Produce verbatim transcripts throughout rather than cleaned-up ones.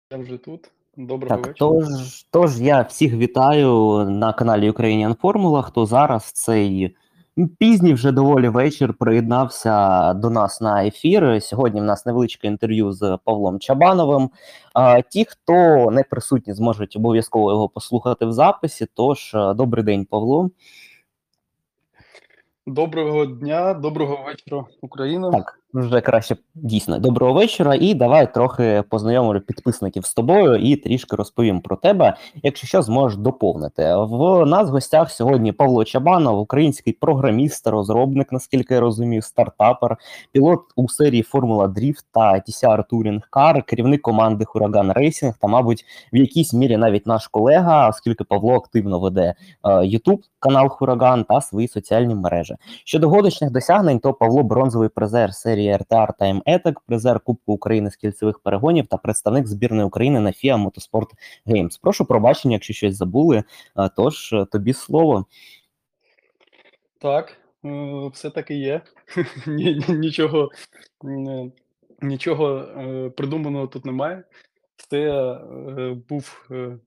Я вже тут. Доброго Так, вечора. тож, тож я всіх вітаю на каналі Ukrainian Formula. Хто зараз в цей пізній вже доволі вечір приєднався до нас на ефір. Сьогодні в нас невеличке інтерв'ю з Павлом Чабановим. А, ті, хто не присутні, зможуть обов'язково його послухати в записі. Тож, добрий день, Павло. Доброго дня, доброго вечора, Україна. Так, вже краще дійсно. Доброго вечора, і давай трохи познайомлю підписників з тобою і трішки розповім про тебе, якщо що, зможеш доповнити. В нас в гостях сьогодні Павло Чабанов, український програміст, розробник, наскільки я розумію, стартапер, пілот у серії Формула Дріфт та ті сі ар Touring Car, керівник команди Huracan Racing та, мабуть, в якійсь мірі навіть наш колега, оскільки Павло активно веде YouTube канал Huracan та свої соціальні мережі. Щодо годичних досягнень, то Павло бронзовий призер серії ар ті ар Time Attack, призер Кубку України з кільцевих перегонів та представник збірної України на фіа Motorsport Games. Прошу пробачення, якщо щось забули, тож тобі слово. Так, все таки є. Нічого, нічого придуманого тут немає. Це був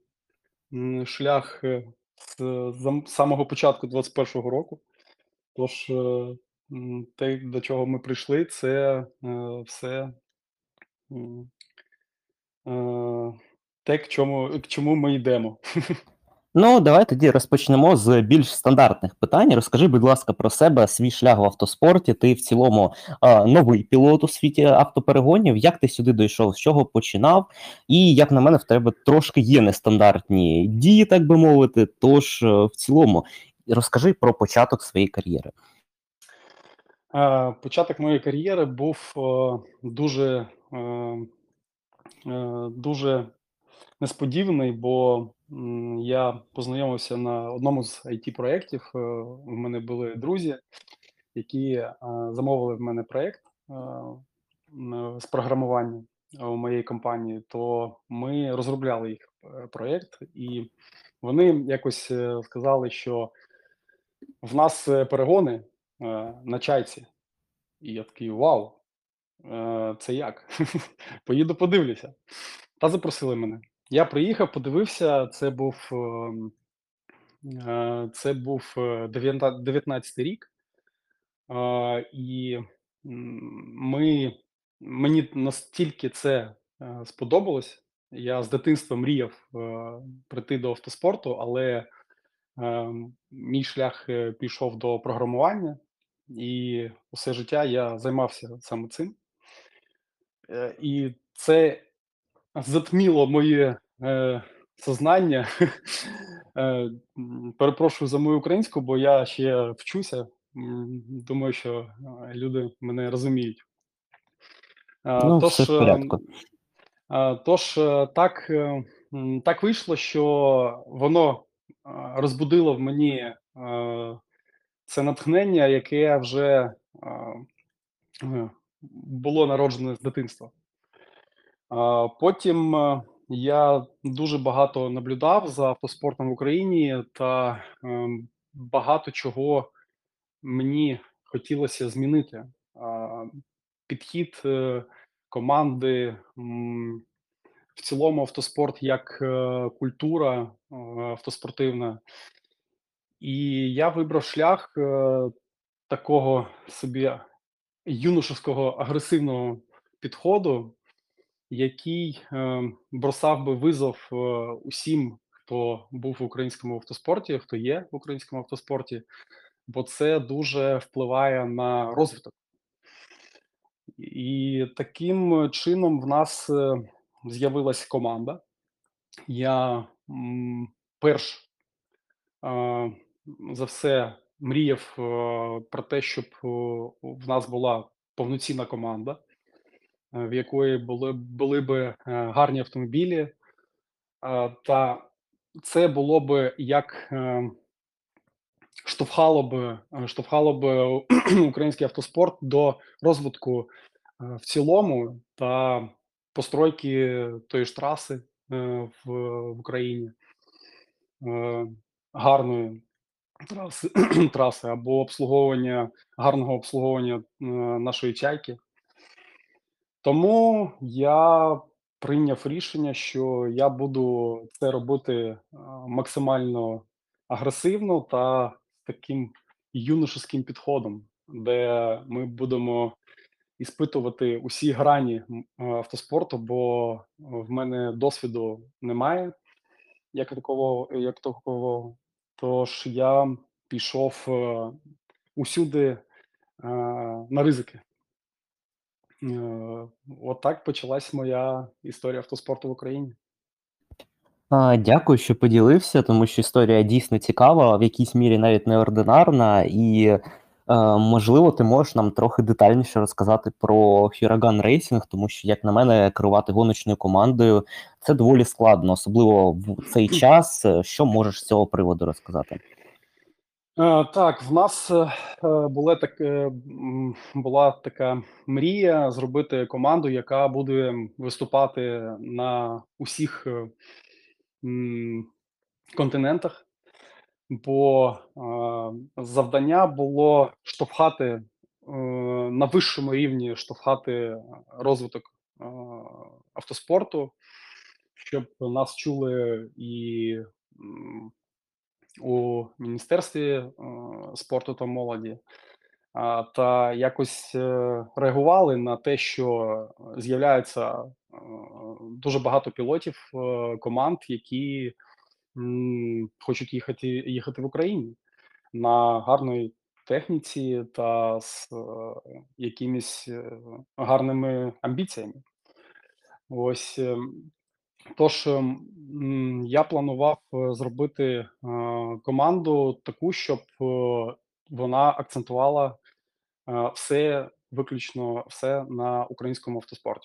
шлях з самого початку двадцять першого року. Тож те, до чого ми прийшли, це все те, к чому, к чому ми йдемо. Ну, давай тоді розпочнемо з більш стандартних питань. Розкажи, будь ласка, про себе, свій шлях в автоспорті. Ти в цілому а, новий пілот у світі автоперегонів. Як ти сюди дійшов, з чого починав? І, як на мене, в тебе трошки є нестандартні дії, так би мовити. Тож, в цілому, розкажи про початок своєї кар'єри. А, початок моєї кар'єри був о, дуже, е, е, дуже несподіваний, бо м, я познайомився на одному з ай ті-проєктів. Е, У мене були друзі, які е, замовили в мене проєкт е, м, з програмування у моєї компанії, то ми розробляли їх е, проєкт, і вони якось е, сказали, що в нас е, перегони е, на чайці. І я такий: "Вау, е, це як?" Поїду подивлюся. Та запросили мене. Я приїхав, подивився, це був, ем, е, це був е, дев'ята дев'ятнадцятий рік. Е, і м, ми, мені настільки це е, сподобалось. Я з дитинства мріяв е, прийти до автоспорту, але е, мій шлях е, пішов до програмування, і усе життя я займався саме цим. Е, і це затміло моє е, сознання. Е, м, Перепрошую за мою українську, бо я ще вчуся. М, Думаю, що е, люди мене розуміють. Е, Ну, все Тож, в е, порядку. е, тож е, так, е, м, так вийшло, що воно е, розбудило в мені е, це натхнення, яке вже е, е, було народжене з дитинства. А, Потім е, я дуже багато наблюдав за автоспортом в Україні, та ем, багато чого мені хотілося змінити. А, Підхід е, команди, м, в цілому автоспорт як е, культура е, автоспортивна. І я вибрав шлях е, такого собі юношеского агресивного підходу, який е, бросав би визов е, усім, хто був в українському автоспорті, хто є в українському автоспорті, бо це дуже впливає на розвиток. І таким чином в нас е, з'явилась команда. Я м, перш е, за все мріяв е, про те, щоб е, в нас була повноцінна команда, е, в якої були, були би е, гарні автомобілі. А, та це було би як е, штовхало би е, штовхало би український автоспорт до розвитку е, в цілому та постройки тої ж траси е, в в Україні, е, гарної траси траси або обслуговування гарного обслуговування е, нашої "Чайки". Тому я прийняв рішення, що я буду це робити, а, максимально агресивно та з таким юношеским підходом, де ми будемо іспитувати усі грані, м, автоспорту, бо в мене досвіду немає як такого як такого. Тож я пішов, е, усюди, е, на ризики. Е, Отак почалась моя історія автоспорту в Україні. А, дякую, що поділився, тому що історія дійсно цікава, в якійсь мірі навіть неординарна, і, е, можливо, ти можеш нам трохи детальніше розказати про Huracan Racing, тому що, як на мене, керувати гоночною командою це доволі складно, особливо в цей час. Е, Що можеш з цього приводу розказати? Е, так, в нас, е, е, буле таке, м, була така мрія зробити команду, яка буде виступати на усіх, е, м, континентах. Бо, е, завдання було штовхати, е, на вищому рівні штовхати розвиток, е, автоспорту, щоб нас чули і, м, у Міністерстві, е, спорту та молоді, а, та якось, е, реагували на те, що з'являється, е, дуже багато пілотів, е, команд, які, м, хочуть їхати їхати в Україні на гарної техніці та з, е, якимись, е, гарними амбіціями. Ось, ем, тож, ем, я планував, е, зробити, е, команду таку, щоб, е, вона акцентувала, е, все, виключно все на українському автоспорті.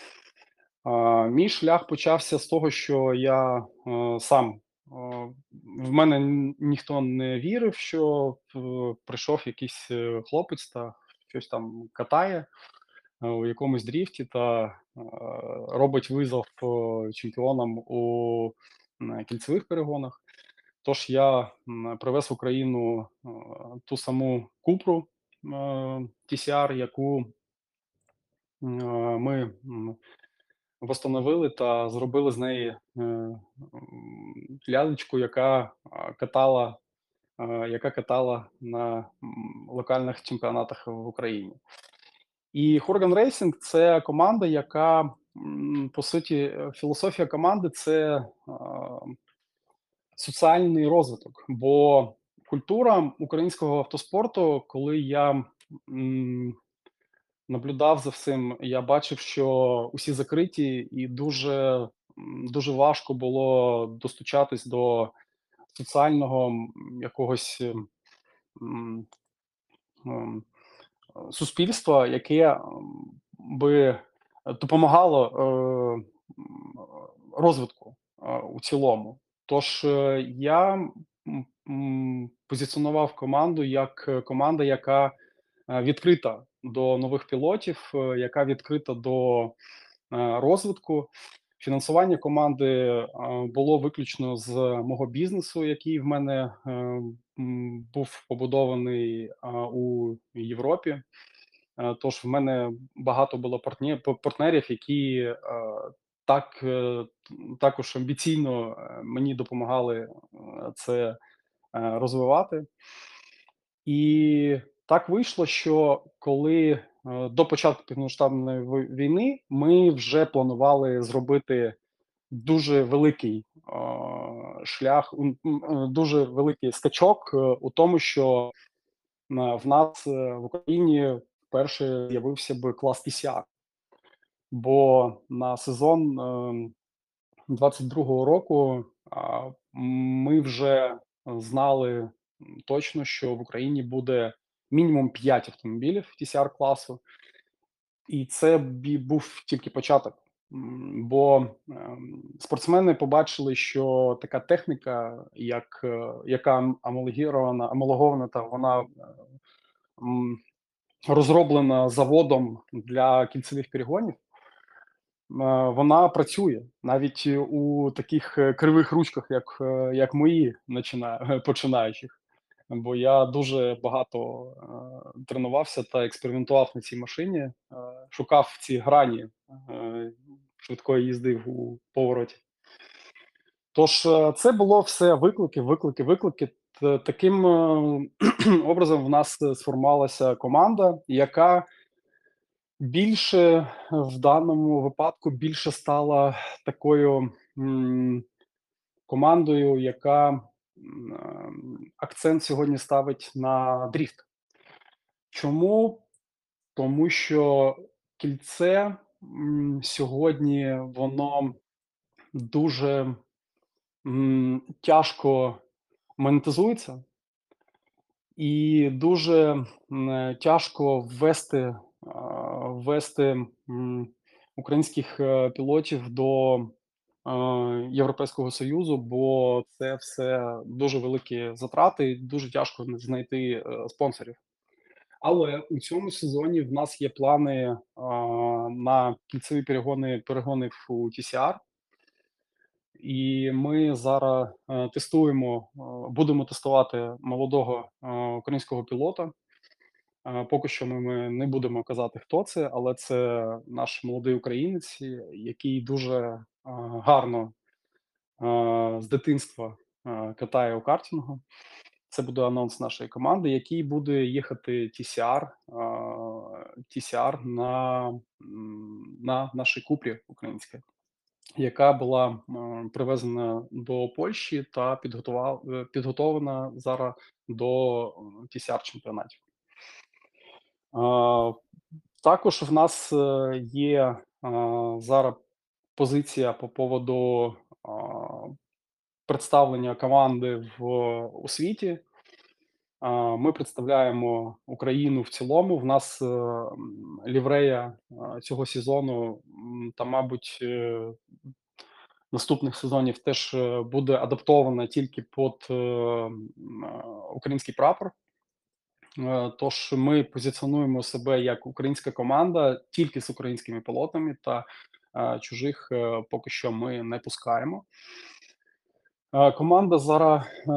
А, мій шлях почався з того, що я, е, сам, е, в мене н ніхто не вірив, що п прийшов якийсь, е, хлопець та щось там катає, е, у якомусь дріфті та, е, робить визов, е, чемпіонам у, м, кільцевих перегонах. Тож я, м, привез в Україну, е, ту саму Купру, е, Ті Сі Ар, яку, м, е, ми, м Восстановили та зробили з неї, е, м, лялечку, яка, а, катала, а, яка катала на, м, локальних чемпіонатах в Україні. І Hurgan Racing — це команда, яка, м, по суті, е, філософія команди — це, а, соціальний розвиток. Бо культура українського автоспорту, коли я, м, наблюдав за всім, я бачив, що усі закриті, і дуже, м, дуже важко було достучатись до соціального, м, якогось, м, ем, суспільства, яке, м, би допомагало, е, м, розвитку, е, у цілому. Тож, е, я, м, м, позиціонував команду як, е, команда, яка, е, відкрита до нових пілотів, е, яка відкрита до, е, розвитку. Фінансування команди, е, було виключно з мого бізнесу, який в мене, е, м, був побудований, а, у Європі. Е, тож в мене багато було партнє п партнерів, які, е, так, е, також амбіційно, е, мені допомагали, е, це, е, розвивати. І так вийшло, що коли, е, до початку повномасштабної ви війни ми вже планували зробити дуже великий, а, шлях, м, м, е, дуже великий скачок, е, у тому, що, е, в нас, е, в Україні вперше з'явився би клас Ті Сі Ар. Бо на сезон, ем, двадцять другого року, а, ми вже знали, м, точно, що в Україні буде мінімум п'ять автомобілів Ті Сі Ар класу, і це бі був тільки початок. М, бо, ем, спортсмени побачили, що така техніка, як, е, яка ам амалогірована амалогована, та вона, е, м, розроблена заводом для кільцевих перегонів, Е, вона працює навіть у таких, е, кривих ручках, як, е, як мої начина починаючих. Бо я дуже багато, е, тренувався та експериментував на цій машині, е, шукав ці грані, е, швидкої їзди у повороті. Тож е, це було все виклики, виклики, виклики. Т- Таким е, образом в нас е, сформувалася команда, яка більше в даному випадку більше стала такою м, командою, яка м, ем, акцент сьогодні ставить на дріфт. Чому? Тому що кільце м, сьогодні воно дуже м, тяжко монетизується, і дуже м, е, тяжко ввести, а, ввести м, українських е, пілотів до е, Європейського Союзу, бо це все дуже великі затрати, і дуже тяжко знайти е, спонсорів. Але у цьому сезоні в нас є плани а, на кільцеві перегони перегони у Ті Сі Ар. І ми зараз е, тестуємо, е, будемо тестувати молодого е, українського пілота. Е, Поки що ми, ми не будемо казати, хто це, але це наш молодий українець, який дуже е, гарно е, з дитинства е, катає у картингу. Це буде анонс нашої команди, який буде їхати Ті Сі Ар, е, Ті Сі Ар на, м, на нашій Купрі українській, яка була е, привезена до Польщі та підготував, е, підготовлена зараз до е, Ті Сі Ар чемпіонатів. Е, Також в нас е, є е, зараз позиція по поводу е, представлення команди в у світі. А, Ми представляємо Україну в цілому. В нас е, м, ліврея е, цього сезону, м, та, мабуть, е, наступних сезонів теж е, буде адаптована тільки під е, м, е, український прапор. Е, Тож ми позиціонуємо себе як українська команда тільки з українськими пілотами, та е, чужих е, поки що ми не пускаємо. Е, Команда зараз е,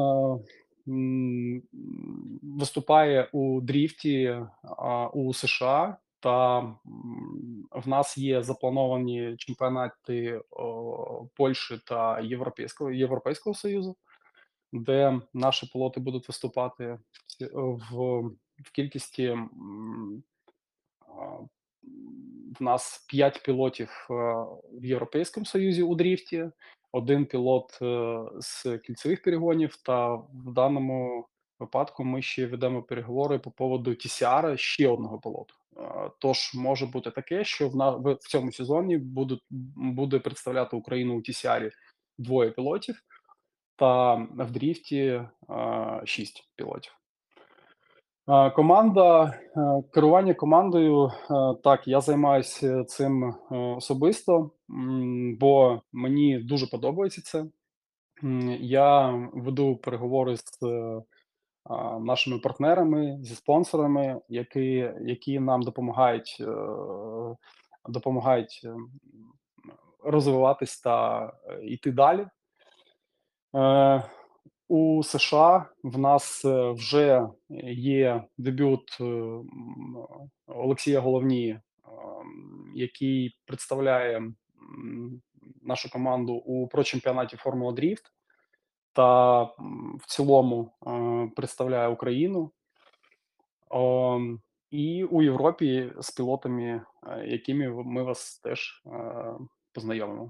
м, виступає у дріфті а, у США, та м, в нас є заплановані чемпіонати о, Польщі та Європейського Європейського Союзу, де наші пілоти будуть виступати в, ці- в, в кількості м, а, в нас п'ять пілотів е, в Європейському Союзі у дріфті, один пілот е, з кільцевих перегонів, та в даному випадку ми ще ведемо переговори по поводу Ті Сі Ар ще одного пілоту. Е, Тож може бути таке, що в на в в цьому сезоні будуть буде представляти Україну у Ті Сі Ар двоє пілотів, та в дріфті е, шість пілотів. Е, Команда, е, керування командою, е, так, я займаюся цим е, особисто, м, бо мені дуже подобається це. М, Я веду переговори з е, а, нашими партнерами, зі спонсорами, які, які нам допомагають, е, допомагають ем, розвиватись та е, йти далі. Е, У США в нас е, вже є дебют е, м, Олексія Головні, ем, який представляє м, нашу команду у прочемпіонаті Формула Дріфт, та м, в цілому е, представляє Україну. Ем, І у Європі з пілотами, е, якими ми вас теж е, познайомимо.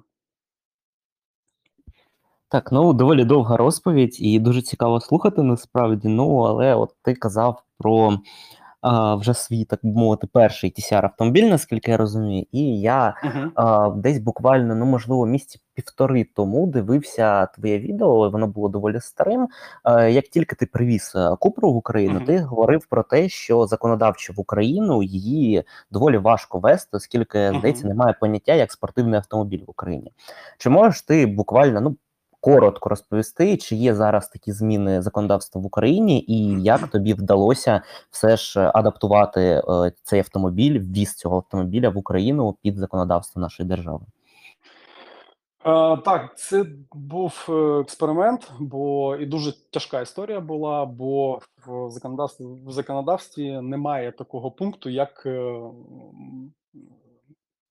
Так, ну доволі довга розповідь, і дуже цікаво слухати насправді. Ну, але от ти казав про а, вже свій, так би мовити, перший Ті Сі Ар автомобіль, наскільки я розумію. І я Угу. а, десь буквально, ну можливо, місяці півтори тому дивився твоє відео, воно було доволі старим. А, як тільки ти привіз е, Купру в Україну, Угу. ти говорив про те, що законодавчо в Україну її доволі важко вести, оскільки, здається, Угу. немає поняття як спортивний автомобіль в Україні. Чи можеш ти буквально, ну, коротко розповісти, чи є зараз такі зміни законодавства в Україні, і як тобі вдалося все ж адаптувати е, цей автомобіль, ввіз цього автомобіля в Україну під законодавство нашої держави? Е, так, це був е, експеримент, бо і дуже тяжка історія була, бо в законодавстві в законодавстві немає такого пункту, як е, м,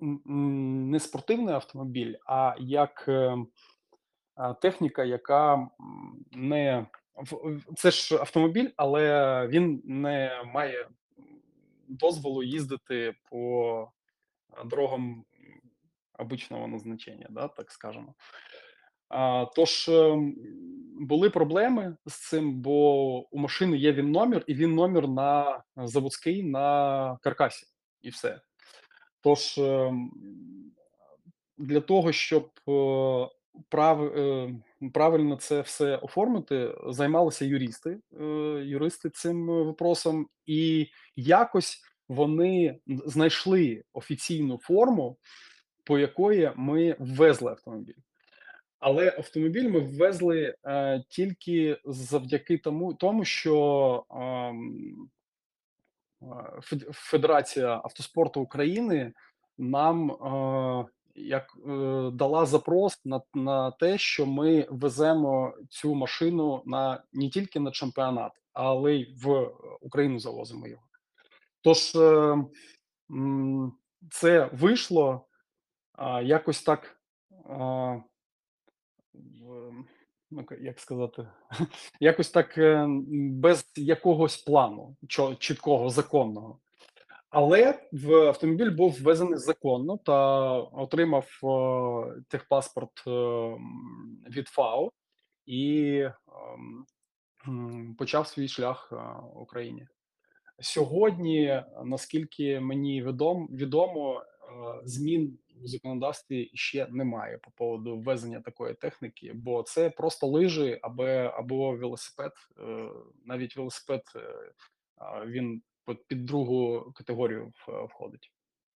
н н не спортивний автомобіль, а як, е, а, техніка, яка, м, не в в це ж автомобіль, але він не має, м, дозволу їздити по, а, дорогам, м, обичного назначення, да, так скажемо. А, тож, ем, були проблеми з цим, бо у машини є він-номер, і він-номер на заводський на каркасі, і все. Тож, ем, для того, щоб, е, прав е, правильно це все оформити, займалися юристи. Е, юристи цим вопросом, і якось вони н знайшли офіційну форму, по якої ми ввезли автомобіль. Але автомобіль ми ввезли, е, тільки завдяки тому тому, що, ам, а, Фед Федерація автоспорту України нам, е, як, е, дала запрос на на те, що ми веземо цю машину на не тільки на чемпіонат, але й в Україну завозимо його. Тож, е, м, це вийшло, а, якось так, а в ну, к як сказати, якось так, е, м, без якогось плану чо чіткого, законного. Але в автомобіль був ввезений законно та отримав, е, техпаспорт, ем, від ФАО і, ем, м, почав свій шлях, е, в Україні. Сьогодні, наскільки мені відом відомо, е, змін у законодавстві ще немає по поводу ввезення такої техніки, бо це просто лижі абе або велосипед. Е, навіть велосипед, е, а, він під під другу категорію в входить.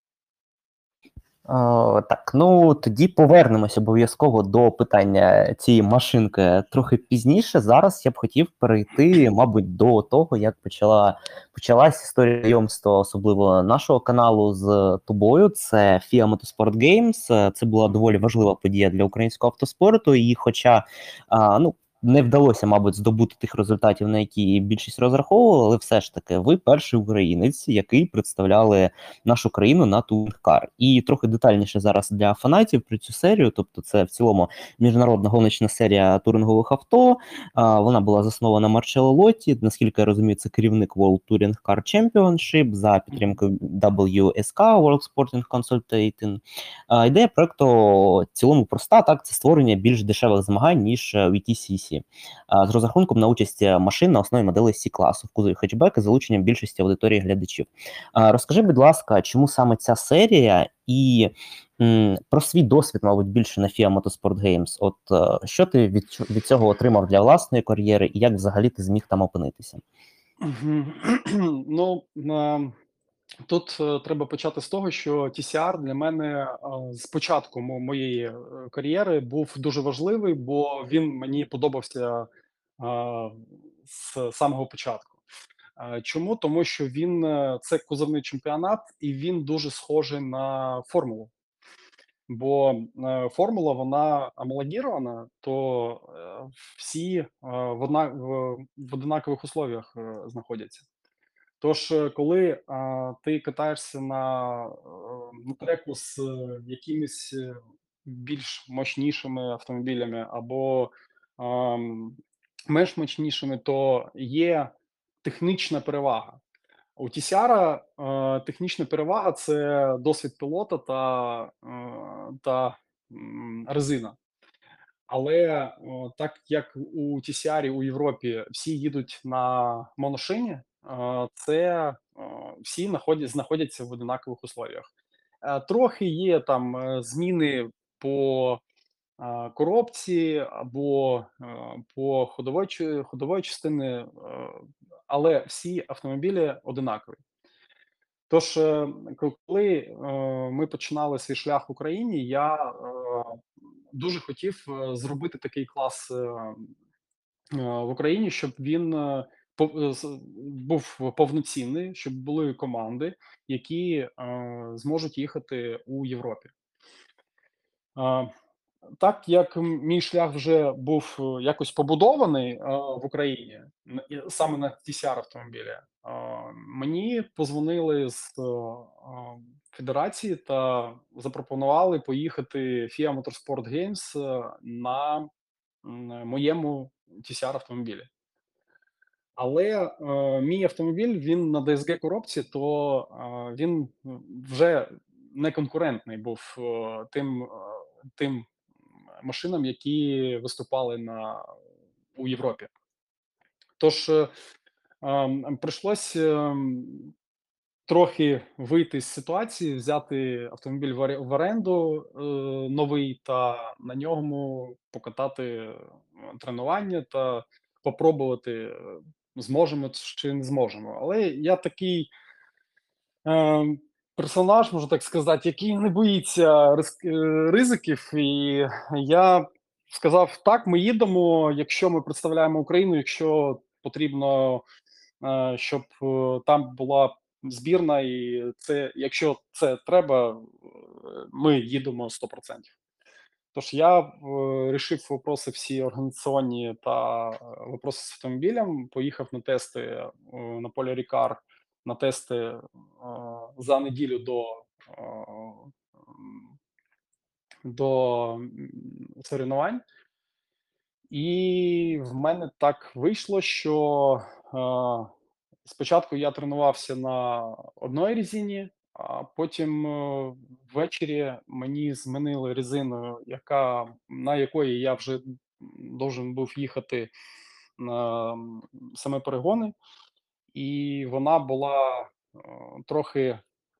О, так, ну тоді повернемось обов'язково до питання цієї машинки трохи пізніше. Зараз я б хотів перейти, мабуть, до того, як почала почалась історія знайомства, особливо нашого каналу з тобою. Це FIA Motorsport Games. Це була доволі важлива подія для українського автоспорту. І, хоча а, ну. Не вдалося, мабуть, здобути тих результатів, на які більшість розраховувала, але все ж таки ви перший українець, який представляли нашу країну на Touring-Car. І трохи детальніше зараз для фанатів про цю серію, тобто це в цілому міжнародна гоночна серія турингових авто. А, вона була заснована Марчелло Лотті, наскільки я розумію, це керівник World Touring Car Championship за підтримкою дабл ю ес кей, World Sporting Consulting. А, ідея проекту в цілому проста, так, це створення більш дешевих змагань, ніж ві ті сі сі. А, з розрахунком на участь машин на основі моделей Сі-класу в кузові хетчбек і залученням більшості аудиторії глядачів. А, розкажи, будь ласка, чому саме ця серія і м, про свій досвід, мабуть, більше на FIA Motorsport Games. От е, що ти від, від цього отримав для власної кар'єри і як взагалі ти зміг там опинитися? Мгм. Ну, на тут, е, треба почати з того, що ті сі ар для мене, е, з початку мо моєї, е, кар'єри був дуже важливий, бо він мені подобався, а, з самого початку. Е, чому? Тому що він, е, це кузовний чемпіонат, і він дуже схожий на формулу. Бо, е, формула вона амалогірована, то, е, всі, е, в одна в в одинакових условіях, е, знаходяться. Тож, е, коли, а, ти катаєшся на, е, на треку з е, якимись, е, більш мощнішими автомобілями або, ам, менш мощнішими, то є технічна перевага. У ті сі ар, е, технічна перевага — це досвід пілота та, е, та, м, резина. Але, о, так як у ті сі ар у Європі всі їдуть на моношині, е, це, е, всі находя знаходяться в одинакових условіях. Е, трохи є там, е, зміни по, а, коробці або, е, по ходової чи ходової частини, е, але всі автомобілі одинакові. Тож, е, коли, е, ми починали свій шлях в Україні, я, е, дуже хотів, е, зробити такий клас, е, е, в Україні, щоб він, е, пов е, з був повноцінний, щоб були команди, які, е, зможуть їхати у Європі. А, так як м мій шлях вже був, е, якось побудований, е, в Україні, н і саме на ті сі ар автомобілі, а, мені подзвонили з, е, федерації та запропонували поїхати FIA Motorsport Games е, на м, моєму ті сі ар автомобілі. Але е, мій автомобіль він на ді ес ге коробці, то е, він вже не конкурентний був е, тим, е, тим машинам, які виступали на, у Європі. Тож е, ем, прийшлось ем, трохи вийти з ситуації, взяти автомобіль в оре- в оренду е, новий та на ньому покатати е, тренування та попробувати, е, зможемо чи не зможемо. Але я такий е, персонаж, можу так сказати, який не боїться риск, е, ризиків. І я сказав: так, ми їдемо, якщо ми представляємо Україну, якщо потрібно е, щоб е, там була збірна, і це, якщо це треба, е, ми їдемо сто процентів. Тож я е, рішив вопроси всі організаційні та е, вопроси з автомобілем, поїхав на тести е, на полі Рікар, на тести е, за неділю до, е, м, до м, соревнувань. І в мене так вийшло, що е, спочатку я тренувався на одній резині, а потім е, ввечері мені змінили резину, яка, на якої я вже должен був їхати на м, саме перегони, і вона була е, трохи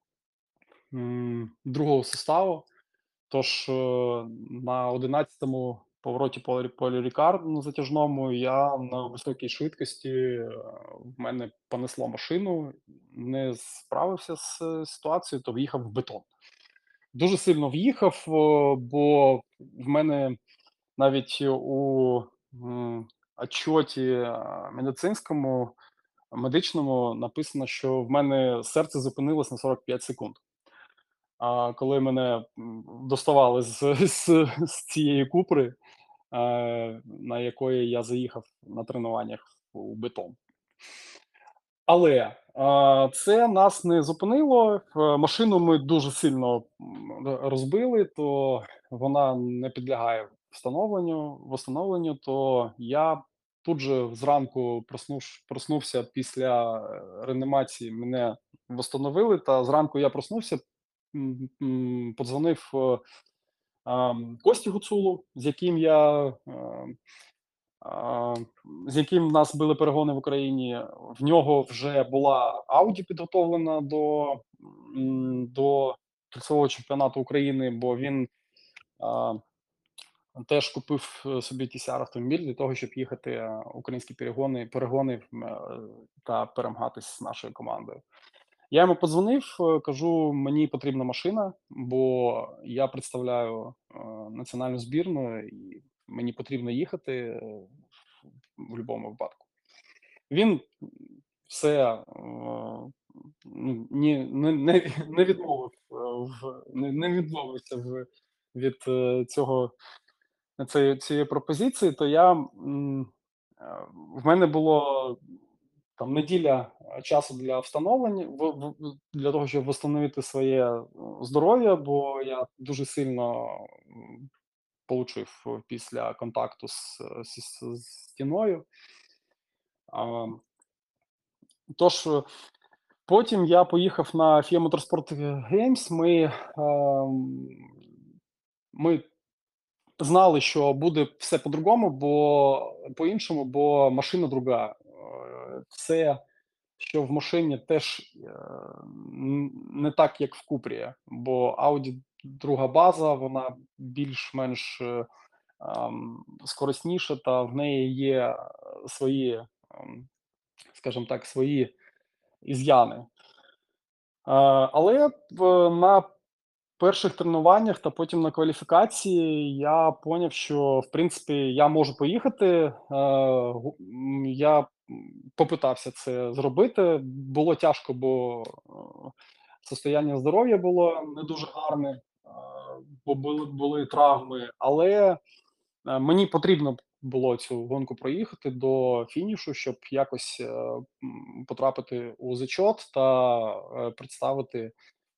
м, другого составу. Тож, е, на одинадцятому повороті по по Рікар на затяжному я на високій швидкості, е, в мене понесло машину, не справився з е, ситуацією, то в'їхав в бетон. Дуже сильно в'їхав, о, бо в мене навіть у, м, отчоті, а, медицинському, медичному написано, що в мене серце зупинилось на сорок п'ять секунд. А коли мене м, доставали з, з, з цієї купри, е, на якої я заїхав на тренуваннях у бетон. Але а, це нас не зупинило. Е, Машину ми дуже сильно м, р- розбили, то вона не підлягає встановленню, встановленню. То я тут же зранку проснув, проснувся після е, реанімації, мене встановили, та зранку я проснувся, м, м, подзвонив е, ам, Кості Гуцулу, з яким я е, а, з яким в нас були перегони в Україні. В нього вже була Ауді підготовлена до, м, до кільцевого чемпіонату України, бо він а, теж купив е, собі ті сі ар автомобіль для того, щоб їхати е, українські перегони, перегони е, та перемагатись з нашою командою. Я йому подзвонив, е, кажу, мені потрібна машина, бо я представляю е, національну збірну, і мені потрібно їхати е, в в будь-якому випадку. Він все е, ну, ні, не, не, не відмовив е, в не, не відмовився в, від е, цього цієї, цієї пропозиції, то я м, е, в мене було там неділя е, часу для встановлення, в, в, для того, щоб встановити своє е, здоров'я, бо я дуже сильно м, получив е, після контакту з, з, з стіною. А, тож е, потім я поїхав на FIA Motorsport Games. Ми, ем, ми знали, що буде все по-другому, бо по-іншому, бо машина друга. Е, Все, що в машині, теж е, н- не так, як в Купрі, бо Audi друга база, вона більш-менш е, ем, скоросніша, та в неї є е, свої, ем, скажімо так, свої із'яни. Е, Але в- на перших тренуваннях та потім на кваліфікації я поняв, що в принципі я можу поїхати. Е, гу- м, Я м, попитався це зробити. Було тяжко, бо е, состояння здоров'я було не дуже гарне, е, бо були, були травми. Але е, мені потрібно було цю гонку проїхати до фінішу, щоб якось е, м, потрапити у зачот та е, представити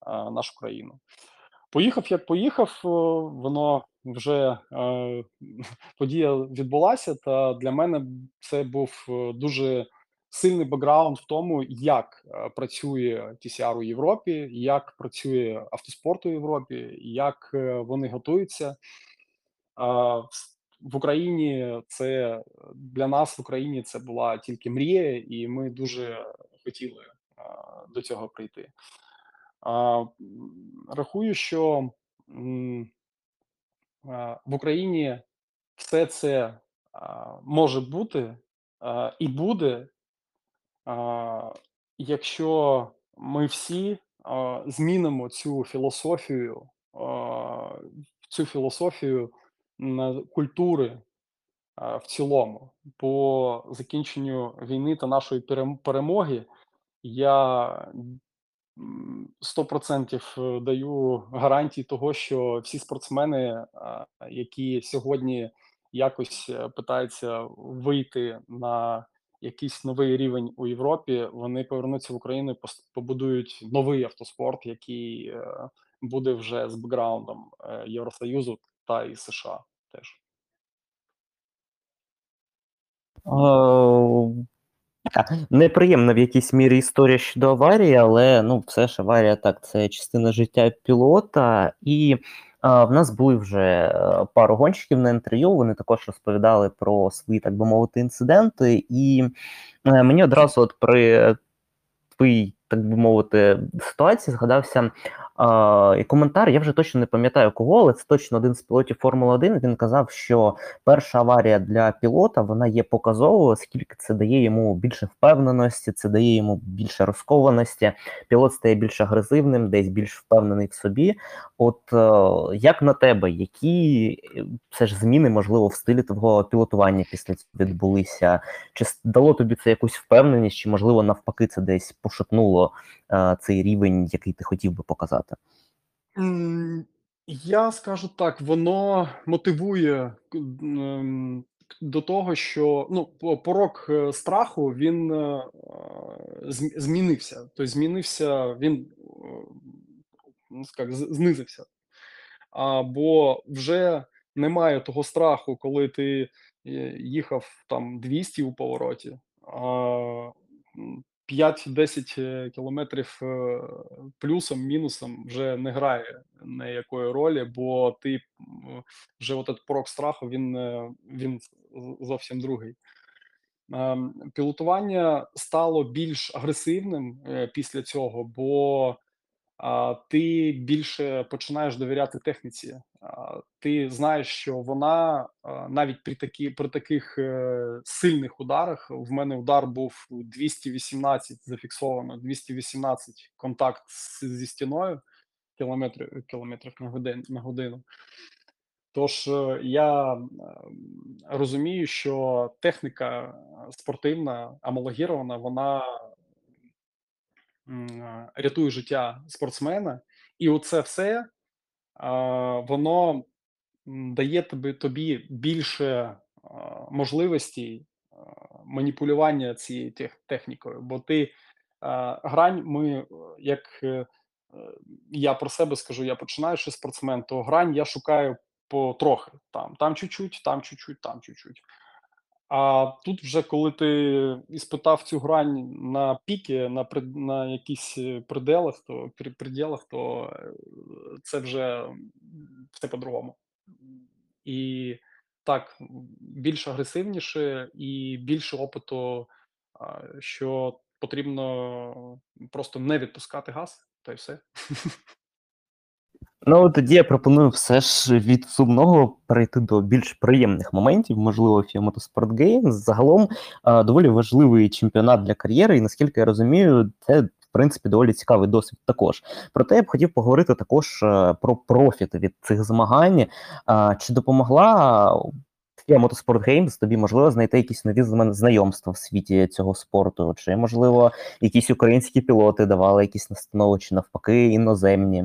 а, нашу країну. Поїхав як поїхав, о, воно вже е, подія відбулася, та для мене це був е, дуже сильний бекграунд в тому, як е, працює Ті Сі Ар у Європі, як працює автоспорт у Європі, як е, вони готуються. А, в с в Україні це для нас в Україні це була тільки мрія, і ми дуже хотіли, а, до цього прийти. А, м, Рахую, що, м, а, в Україні все це, а, може бути, а, і буде, а, якщо ми всі, а, змінимо цю філософію, а, цю філософію, м, культури, а, в цілому. По закінченню війни та нашої перем перемоги я, м, сто процентів е, даю гарантії того, що всі спортсмени, а, які сьогодні якось, е, питаються вийти на якийсь новий рівень у Європі, вони повернуться в Україну і пос побудують новий автоспорт, який, е, буде вже з бекграундом, е, Євросоюзу та і США теж. Е, Така неприємна в якійсь мірі історія щодо аварії, але ну все ж аварія так, це частина життя пілота. І а, в нас були вже е, пару гонщиків на інтерв'ю. Вони також розповідали про свої, так би мовити, інциденти. І е, мені одразу, от при твоїй, так би мовити, ситуації згадався а, і коментар. Я вже точно не пам'ятаю кого, але це точно один з пілотів Формули один. Він казав, що перша аварія для пілота вона є показовою, оскільки це дає йому більше впевненості, це дає йому більше розкованості. Пілот стає більш агресивним, десь більш впевнений в собі. От е, як на тебе, які е, все ж зміни можливо в стилі твого пілотування після цього відбулися? Чи с- дало тобі це якусь впевненість, чи можливо навпаки це десь пошатнуло е, цей рівень, який ти хотів би показати? М, я скажу так, воно мотивує к ем, к до того, що, ну, по порок, е, страху він, е, зм змінився. Тобто змінився він, е, ну, як з знизився. А, бо вже немає того страху, коли ти, е, їхав там двісті у повороті, а, м, п'ять-десять, е, кілометрів, е, плюсом, мінусом вже не грає ніякої ролі, бо ти, м, вже от этот порог страху, він, е, він з зовсім другий. Ем, пілотування стало більш агресивним, е, після цього, бо а, ти більше починаєш довіряти техніці. А, ти знаєш, що вона, а, навіть при такі при таких, е, сильних ударах, в мене удар був двісті вісімнадцять зафіксовано, двісті вісімнадцять контакт з зі стіною кілометрів кілометрів на годин на годину. Тож, е, я, ем, розумію, що техніка, е, спортивна, амалогірована, вона М, а, рятує життя спортсмена, і оце все, а, воно, м, дає тобі тобі більше, а, можливостей, а, маніпулювання цією тех технікою. Бо ти, а, грань ми, е, як, е, е, я про себе скажу, я починаючий спортсмен, то грань я шукаю потрохи. Там там чуть-чуть, там чуть-чуть, там чуть-чуть. А тут вже коли ти іспитав цю грань на піки, на пред на якісь, е, пределах, то пре пределах, то, е, це вже, м, все по-другому. І так, більш агресивніше і більше опиту, а, що потрібно просто не відпускати газ, та й все. Ну, тоді я пропоную все ж від сумного перейти до більш приємних моментів, можливо, FIA Motorsport Games. Загалом е, доволі важливий чемпіонат для кар'єри, і наскільки я розумію, це в принципі доволі цікавий досвід також. Проте я б хотів поговорити також е, про профіт від цих змагань. Е, чи допомогла FIA Motorsport Games тобі можливо знайти якісь нові зна- знайомства в світі цього спорту? Чи можливо якісь українські пілоти давали якісь настанови, чи навпаки іноземні?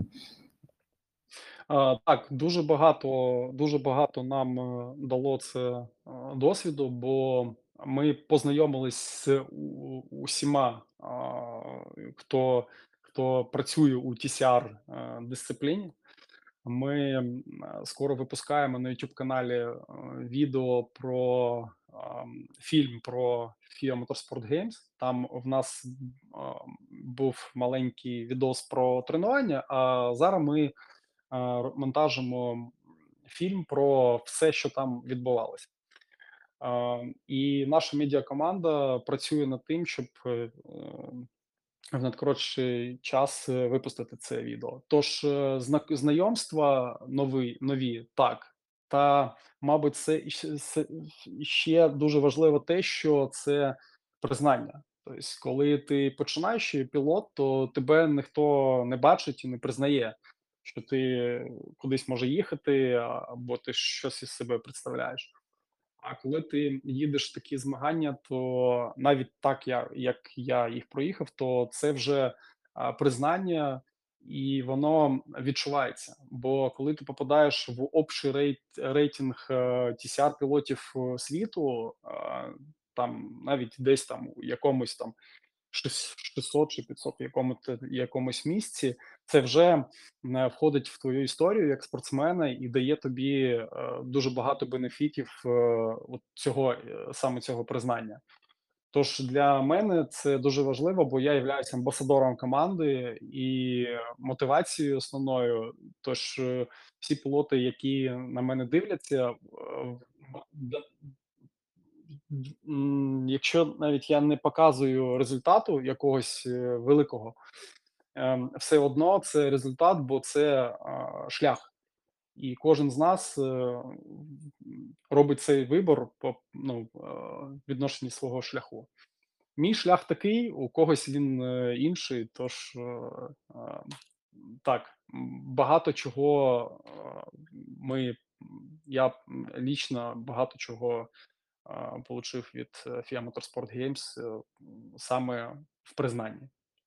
А, так, дуже багато дуже багато нам, е, дало це, е, досвіду, бо ми познайомились з у усіма, а, хто хто працює у Ті Сі Ар е, дисципліні. Ми м, е, скоро випускаємо на YouTube каналі е, відео про ам, фільм про FIA Motorsport Games. Там в нас м, а, був маленький відос про тренування, а зараз ми е, р- монтажимо фільм про все, що там відбувалося. А, І наша медіакоманда працює над тим, щоб е, е, в надкоротший час е, випустити це відео. Тож е, зна- знайомства нові, нові, так. Та, мабуть, це іще- це ще дуже важливо те, що це признання. Тобто, коли ти починаєш і пілот, то тебе ніхто не бачить і не признає, що ти кудись може їхати, а- або ти щось із себе представляєш. А коли ти їдеш в такі змагання, то навіть так, я, як я їх проїхав, то це вже а, признання, і воно відчувається. Бо коли ти попадаєш в общий рейт, рейтинг е, Ті Сі Ар пілотів е, світу, е, там навіть десь там у якомусь там шес- шістсот чи п'ятсот якому якомусь місці, це вже е, входить в твою історію як спортсмена і дає тобі е, дуже багато бенефітів е, от цього е, саме цього признання. Тож для мене це дуже важливо, бо я являюся амбасадором команди і мотивацією основною. Тож е, всі пілоти, які на мене дивляться, е, да- м, якщо навіть я не показую результату якогось е, великого, ем, все одно це результат, бо це а, шлях. І кожен з нас е, м, робить цей вибор по ну, е, відношенні свого шляху. Мій шлях такий, у когось він е, інший. Тож е, е, так, м, багато чого е, ми, м, я м, лічно багато чого а, получив від е, FIA Motorsport Games е, м, саме в признанні.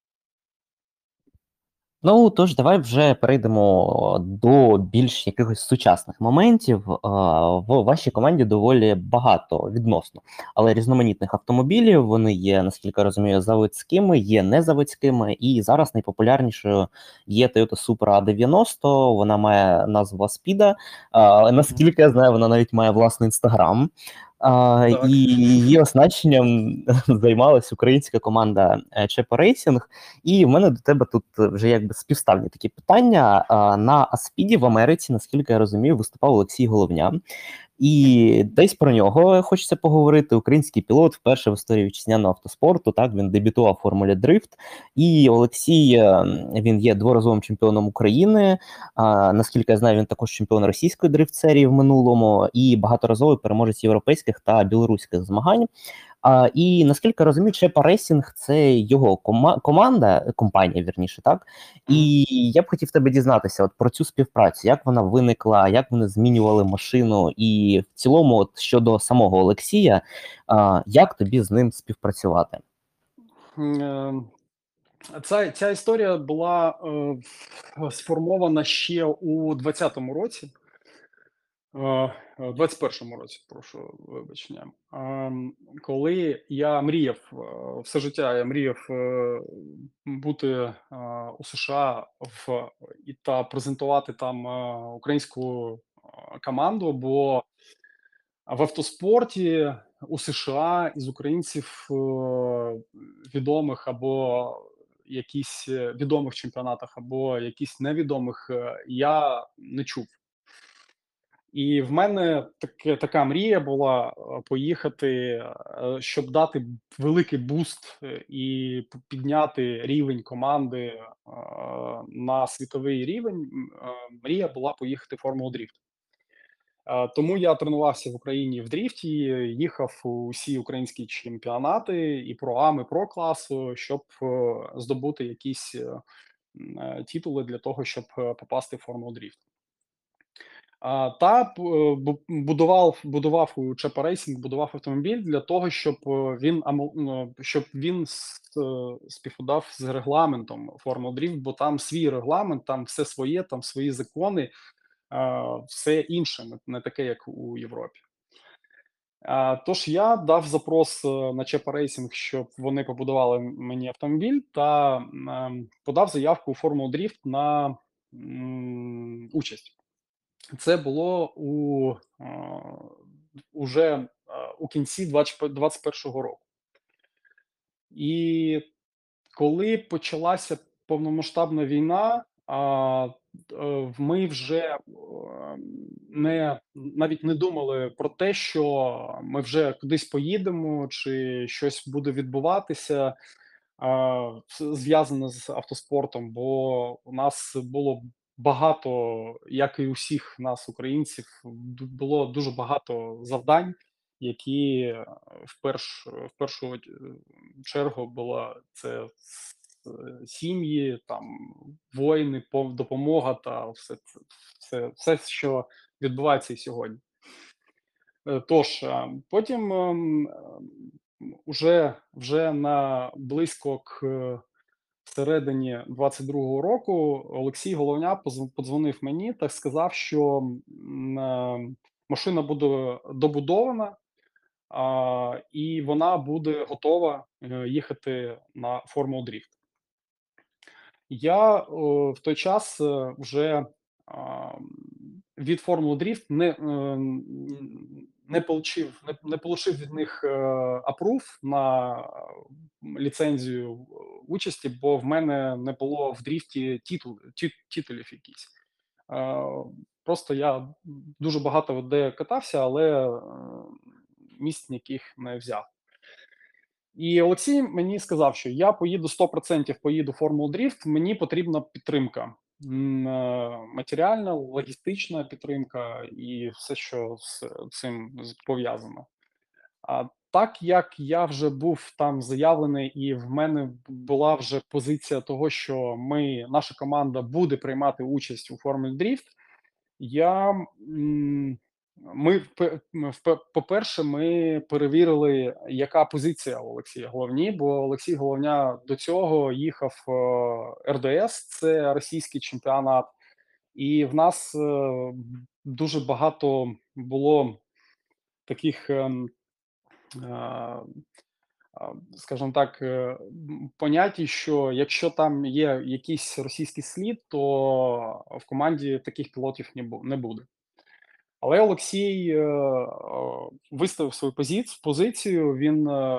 Ну, тож давай вже перейдемо до більш якихось сучасних моментів. А, В вашій команді доволі багато відносно, але різноманітних автомобілів. Вони є, наскільки я розумію, заводськими, є незаводськими, і зараз найпопулярнішою є Toyota Supra А дев'яносто. Вона має назву Aspida. А, Мгм. Наскільки я знаю, вона навіть має власний інстаграм. А, і Так. її оснащенням займалась українська команда е, Чепа Рейсінг. І в мене до тебе тут вже якби співставні такі питання. А, На Аспіді в Америці, наскільки я розумію, виступав Олексій Головня. І десь про нього хочеться поговорити. Український пілот вперше в історії вітчизняного автоспорту. Так, він дебютував в Формулі Дрифт. І Олексій, е, він є дворазовим чемпіоном України. А, наскільки я знаю, він також чемпіон російської дрифт-серії в минулому і багаторазовий переможець європейських та білоруських змагань. А, і наскільки я розумію, Чепа Рейсінг це його кома- команда, компанія, вірніше, так? Мгм. І я б хотів тебе дізнатися от про цю співпрацю, як вона виникла, як вони змінювали машину, і в цілому, от щодо самого Олексія, а, як тобі з ним співпрацювати? М, е, Ця, ця історія була е, в- сформована ще у двадцятому році. Е, е, двадцять першому році, прошу вибачення. Ем, Коли я мріяв е, все життя, я мріяв е, бути е, у США в і та презентувати там е, українську е, команду, бо в автоспорті у США із українців е, відомих або якісь е, відомих чемпіонатах, або якісь невідомих е, я не чув. І в мене таке така мрія була е, поїхати, е, щоб дати великий буст е, і п- підняти рівень команди е, на світовий рівень. М, е, Мрія була поїхати в Формулу Дріфт. Е, Тому я тренувався в Україні в дріфті, їхав у усі українські чемпіонати і про Ам, і про класу, щоб е, здобути якісь е, м, е, титули для того, щоб е, попасти в Формулу Дріфт. А, та п е, бу будував будував у Чепа Рейсінг, будував автомобіль для того, щоб е, він аму ну, щоб він с е, співпадав з регламентом Формули Дріфт, бо там свій регламент, там все своє, там свої закони, а, все інше, не не таке, як у Європі. А, Тож я дав запрос е, на Чепа Рейсінг, щоб вони побудували мені автомобіль, та ем, подав заявку у Формулу Дріфт на м, участь. Це було у е, уже е, у кінці двадцять першого року. І коли почалася повномасштабна війна, а, е, ми вже е, не навіть не думали про те, що ми вже кудись поїдемо, чи щось буде відбуватися а, зв'язане з автоспортом, бо у нас було багато, як і у всіх нас, українців, було дуже багато завдань, які е, в перш, в першу е, чергу була це сім'ї, там воїни, допомога та все це, все, все, що відбувається і сьогодні. Е, Тож, е, потім ем, ем, уже вже на близько к е, середині двадцять другого року Олексій Головня подзвонив мені та сказав, що м, е, машина буде добудована, а, і вона буде готова е, їхати на Формулу Дріфт. Я о, в той час е, вже а, від Формули Дріфт не, е, не получив, не, не получив від них е, апрув на ліцензію участі, бо в мене не було в дріфті титул, ті, титулів якісь. Е, Просто я дуже багато де катався, але е, місць ніяких не взяв. І Олексій мені сказав, що я поїду сто відсотків поїду Формулу Дріфт, мені потрібна підтримка. М, е, Матеріальна, логістична підтримка і все, що з цим пов'язано. А так як я вже був там заявлений, і в мене була вже позиція того, що ми, наша команда буде приймати участь у Формулі Дріфт, я м, ми пе- м, впе- по-перше, ми перевірили, яка позиція у Олексія Головні, бо Олексій Головня до цього їхав е, ер де ес, це російський чемпіонат, і в нас е, дуже багато було таких, ем, е, а, скажімо так, е, м, понятій, що якщо там є якийсь російський слід, то в команді таких пілотів не бу- не буде. Але Олексій е, е, виставив свою позиц- позицію. Він е,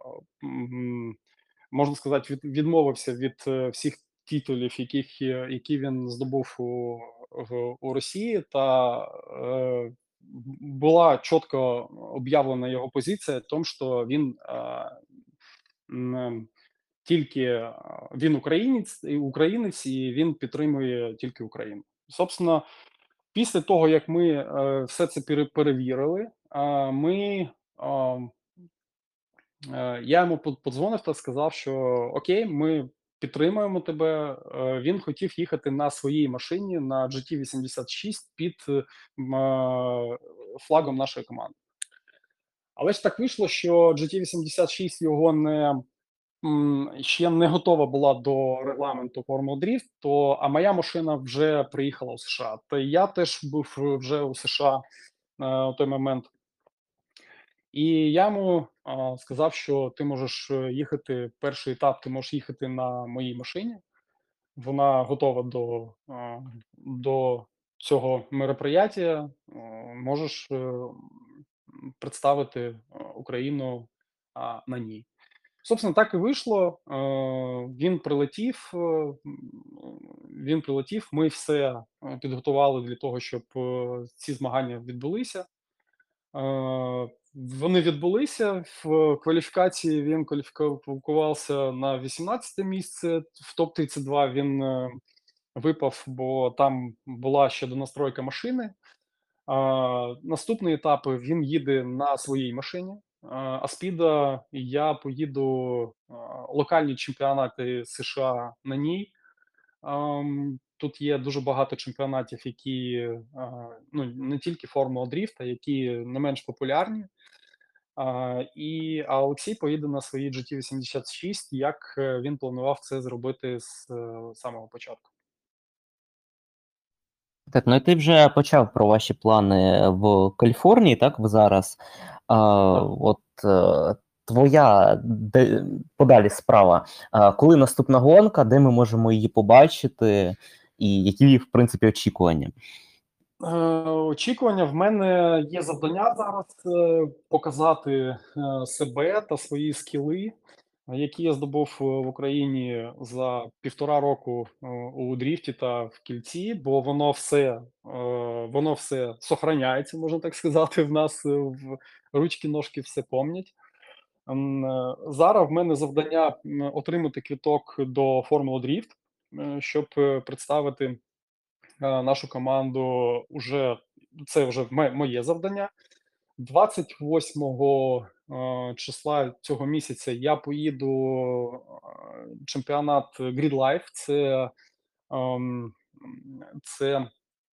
м, можна сказати, від, відмовився від е, всіх титулів, яких, е, які він здобув у, в- у Росії, та е, була чітко об'явлена його позиція, в тому, що він е, м, тільки е, він українець, і українець, і він підтримує тільки Україну. Собственно, після того, як ми е, все це пере- перевірили, е, ми, е, е, я йому под- подзвонив та сказав, що окей, ми підтримуємо тебе. Е, він хотів їхати на своїй машині на джі ті вісімдесят шість під е, м, е, флагом нашої команди. Але ж так вийшло, що джі ті вісімдесят шість його не м, ще не готова була до регламенту Формули Дріфт, то а моя машина вже приїхала у США. Та я теж був вже у США е, у той момент. І я йому а, сказав, що ти можеш е, їхати перший етап, ти можеш їхати на моїй машині. Вона готова до, а, до цього мероприятия. Е, Можеш е, м, представити е, Україну а, на ній. Собственно, так і вийшло. Е, Він прилетів. е, м, Він прилетів. Ми все е, підготували для того, щоб е, ці змагання відбулися. Е, Вони відбулися в кваліфікації. Він кваліфікувався на вісімнадцяте місце. В топ тридцять два він е, випав, бо там була ще донастройка машини. А, Наступний етап він їде на своїй машині. А, Аспіда, я поїду а, локальні чемпіонати США на ній. Ам, Тут є дуже багато чемпіонатів, які а, ну не тільки Формула Дріфт, а які не менш популярні. А, і а Олексій поїде на своїй джі ті вісімдесят шість, як е, він планував це зробити з е, самого початку. Так, ну і ти вже почав про ваші плани в Каліфорнії, так, ви зараз. А, Так. от е, твоя де, подалі справа. А, коли наступна гонка, де ми можемо її побачити, і які, в принципі, очікування? Е, Очікування в мене є завдання зараз е, показати е, себе та свої скіли, які я здобув е, в Україні за півтора року е, у дріфті та в кільці, бо воно все, е, воно все сохраняється, можна так сказати. В нас е, в ручки, ножки все помнять. М, е, Зараз в мене завдання м, отримати квиток до Формули Дріфт, е, щоб е, представити е, нашу команду уже це вже ме- моє завдання. двадцять восьмого е, числа цього місяця я поїду е, чемпіонат Grid Life. Це, ем, це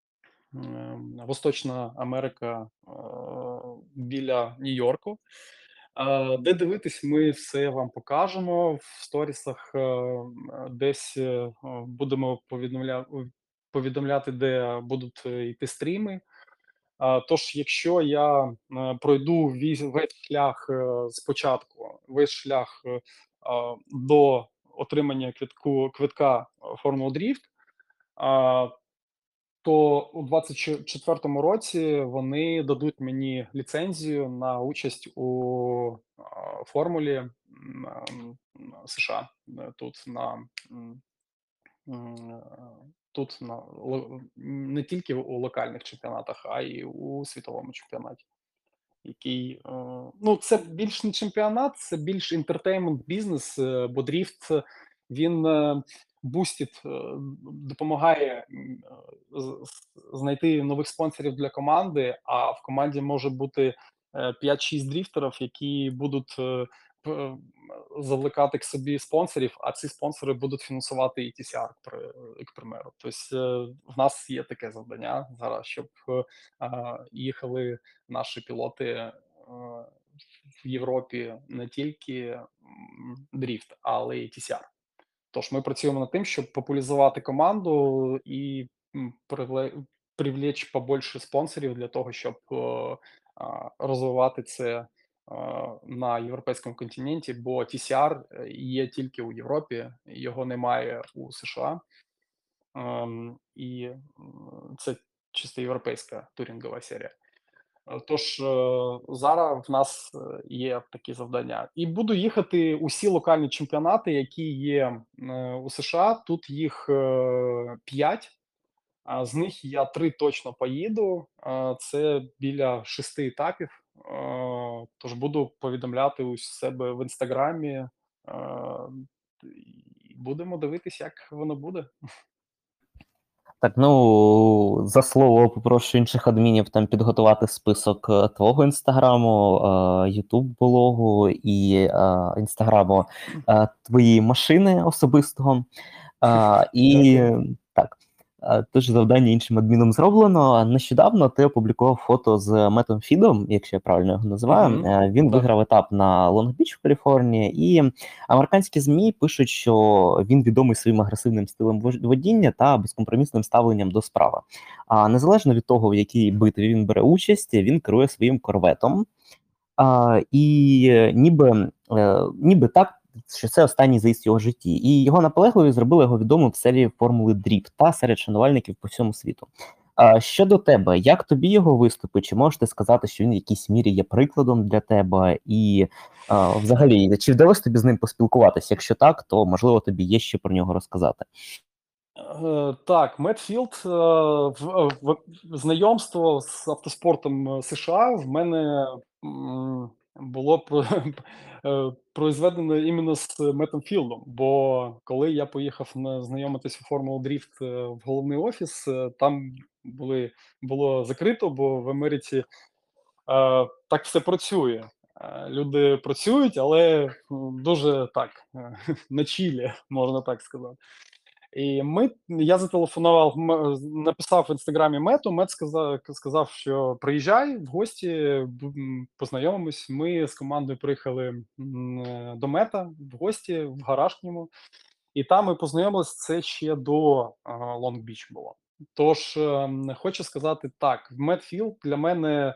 ем, Восточна Америка е, біля Нью-Йорку. Е, Де дивитись, ми все вам покажемо в сторісах. е, м, Десь е, будемо повідомля... повідомляти, де будуть е, йти стріми. А, Тож, якщо я е, пройду весь, весь шлях е, спочатку, весь шлях е, а, до отримання квитку, квитка Формула Дріфт, а, то у двадцять четвертому році вони дадуть мені ліцензію на участь у а, формулі м, м, США е, тут на м, м, е, тут на ло- не тільки у локальних чемпіонатах, а й у світовому чемпіонаті. Який, е, ну, це більш не чемпіонат, це більш entertainment бізнес, е, бо дріфт е, він е, бустить, е, допомагає м, е, з- з- знайти нових спонсорів для команди. А в команді може бути е, п'ять-шість дріфтерів, які будуть е, п- завлекати к собі спонсорів, а ці спонсори будуть фінансувати і ті сі ар, при- к примеру. Тобто е, в нас є таке завдання зараз, щоб е, а, їхали наші пілоти е, в Європі не тільки м, дріфт, але й ті сі ар. Тож ми працюємо над тим, щоб популяризувати команду і м, привле- привлечь побольше спонсорів для того, щоб е, а, розвивати це е, на європейському континенті, бо ті сі ар є тільки у Європі, його немає у США. Ем, І м, це чисто європейська турінгова серія. Е, Тож е, зараз в нас е, є такі завдання. І буду їхати усі локальні чемпіонати, які є е, у США. Тут їх е, п'ять, а з них я три точно поїду. Е, Це біля шести етапів. Е, Тож буду повідомляти у себе в інстаграмі. Е, і Будемо дивитися, як воно буде. Так, ну, за слово попрошу інших адмінів там підготувати список е, твого інстаграму, Ютуб-блогу і е, інстаграму е, твоєї машини особистого. А, і Дякую. так, а, тож завдання іншим адмінам зроблено. Нещодавно ти опублікував фото з Метом Фідом, якщо я правильно його називаю. Угу. Е, Він Так. виграв етап на Лонг-Біч в Каліфорнії, і американські ЗМІ пишуть, що він відомий своїм агресивним стилем вож- водіння та безкомпромісним ставленням до справи. А незалежно від того, в якій битві він бере участь, він керує своїм корветом. А, і е, ніби, е, ніби так, що це останній заїзд в його житті. І його наполегливість зробила його відомим в серії Формули Дріфт та серед шанувальників по всьому світу. А щодо тебе, як тобі його виступи? Чи можете сказати, що він в якійсь мірі є прикладом для тебе? І а, взагалі, чи вдалося тобі з ним поспілкуватися? Якщо так, то можливо тобі є що про нього розказати. Е, Так, Метфілд, е, в, в, знайомство з автоспортом е, США в мене м, було про, е, произведено іменно з Метом Філдом. Бо коли я поїхав на знайомитись у Формулу Дріфт е, в головний офіс, е, там були, було закрито, бо в Америці е, так все працює. Е, Люди працюють, але м, дуже так, е, на чілі, можна так сказати. І ми я зателефонував, м написав в інстаграмі Мету. Мет сказав сказав, що приїжджай в гості, бу м, познайомимось. Ми з командою приїхали, м, е, до Мета в гості, в гараж к ньому, і там ми познайомились. Це ще до Лонг-Біч було. Тож, ем, хочу сказати так, Метфілд для мене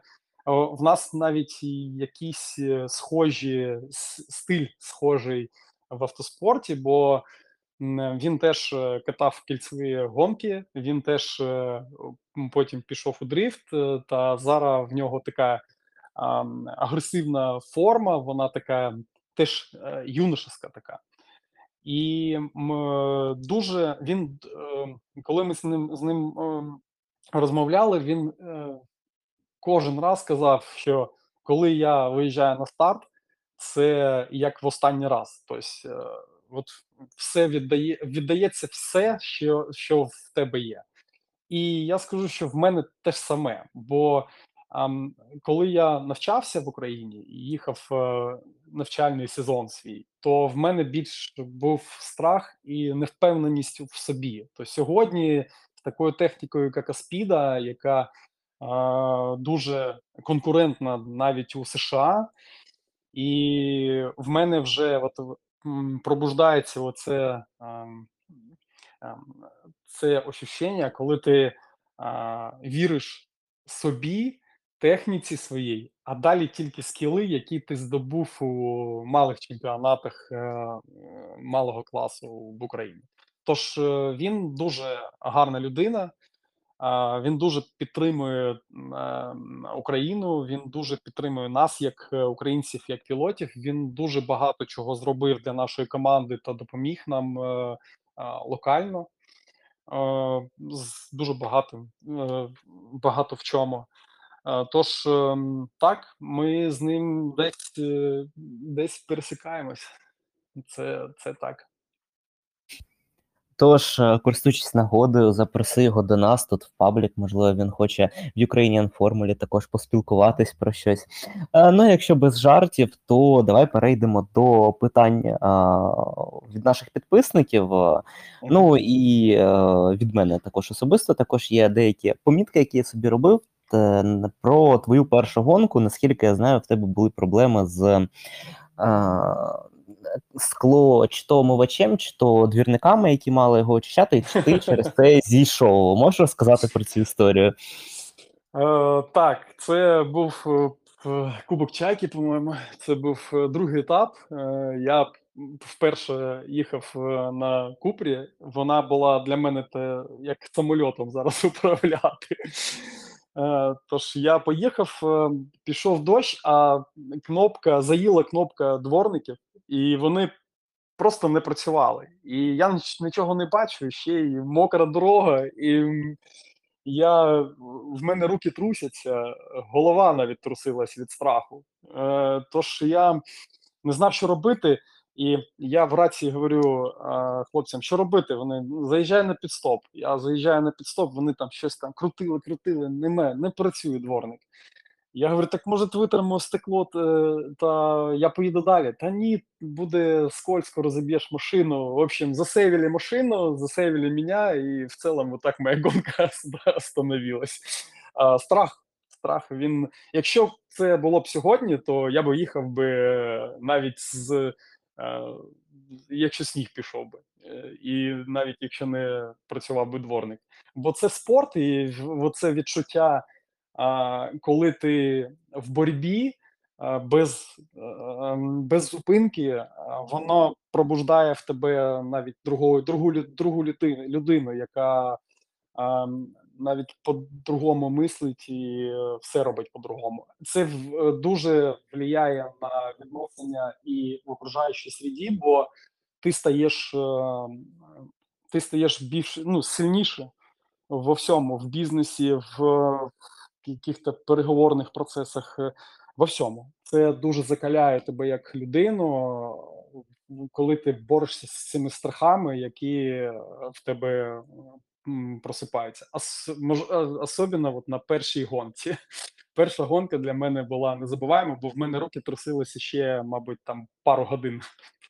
О, в нас навіть і якісь, е, схожі с стиль схожий в автоспорті, бо, м, він теж, е, катав кільцеві гонки, він теж, е, м, потім пішов у дрифт, е, та зараз в нього така, ам, агресивна форма, вона така теж, е, юношеська така. І, м, е, дуже він д е, коли ми з ним з ним, ем, розмовляли, він, е, кожен раз казав, що коли я виїжджаю на старт, це як в останній раз. Тобто, е, от все віддає віддається все, що що в тебе є. І я скажу, що в мене те ж саме, бо, ам, коли я навчався в Україні і їхав, е, навчальний сезон свій, то в мене більш був страх і невпевненість в собі. То сьогодні з такою технікою, як Аспіда, яка, а, дуже конкурентна навіть у США, і в мене вже от, м, пробуждається оце, ам, ем, це ощущення, коли ти, а, віриш собі, техніці своїй, а далі тільки скіли, які ти здобув у малих чемпіонатах, е, е, малого класу в Україні. Тож, е, він дуже гарна людина. А, він дуже підтримує, м, ем, Україну, він дуже підтримує нас як, е, українців, як пілотів. Він дуже багато чого зробив для нашої команди та допоміг нам, е, а, локально, е, з дуже багатим, е, багато в чому. Е, тож, ем, так, ми з ним десь, е, десь пересікаємось. Це це так. Тож, е, користуючись нагодою, запроси його до нас тут в паблік. Можливо, він хоче в Ukrainian Formula також поспілкуватись про щось. Е, ну, якщо без жартів, то давай перейдемо до питань а, від наших підписників. Е, Мгм. Ну і е, від мене також особисто. Також є деякі помітки, які я собі робив. Та, н- про твою першу гонку. Наскільки я знаю, в тебе були проблеми з а, скло чи то омивачем, чи то двірниками, які мали його очищати, чи ти через це зійшов. Можеш розказати про цю історію? Е, так, це був, е, п Кубок Чайки, по-моєму. Це був, е, другий етап. Е, я п вперше їхав, е, на Купрі. Вона була для мене те як самольотом зараз управляти. Е, тож я поїхав, е, пішов дощ, а кнопка заїла кнопка дворників, і вони просто не працювали. І я ніч нічого не бачу, ще й мокра дорога, і, м, я в мене руки трусяться, голова навіть трусилась від страху. Е, тож я не знав, що робити, і я в рації говорю, а, хлопцям, що робити. Вони: «Ну, заїжджай на підстоп». Я заїжджаю на підстоп, вони там щось там крутили, крутили, не ме не працює дворник. Я говорю: «Так, може, витримо стекло, т та я поїду далі». «Та ні, буде скользко, розіб'єш машину». В общем, засейвили машину, засейвили меня, и в целом вот так моя гонка оста остановилась. А, страх страх він якщо б це було б сьогодні, то я би їхав би, е, навіть з, е, якщо сніг пішов би, е, і навіть якщо не працював би дворник. Бо це спорт, і в оце відчуття, а, коли ти в боротьбі, а, без, е, ем, без зупинки, а, воно пробуждає в тебе навіть другу другу лю другу люти людину, яка, ам, навіть по-другому мислить і, е, все робить по-другому. Це в е, дуже влияє на відношення і в окружаючій середі, бо ти стаєш, ем, ти стаєш більш, ну, сильніше во всьому, в бізнесі, в яких-то переговорних процесах, е, во всьому. Це дуже закаляє тебе як людину, м, коли ти борешся з цими страхами, які, е, в тебе, м, просипаються. Ос мож е, особенно от на першій гонці. Перша гонка для мене була незабуваема, бо в мене руки трусилися ще, мабуть, там пару годин.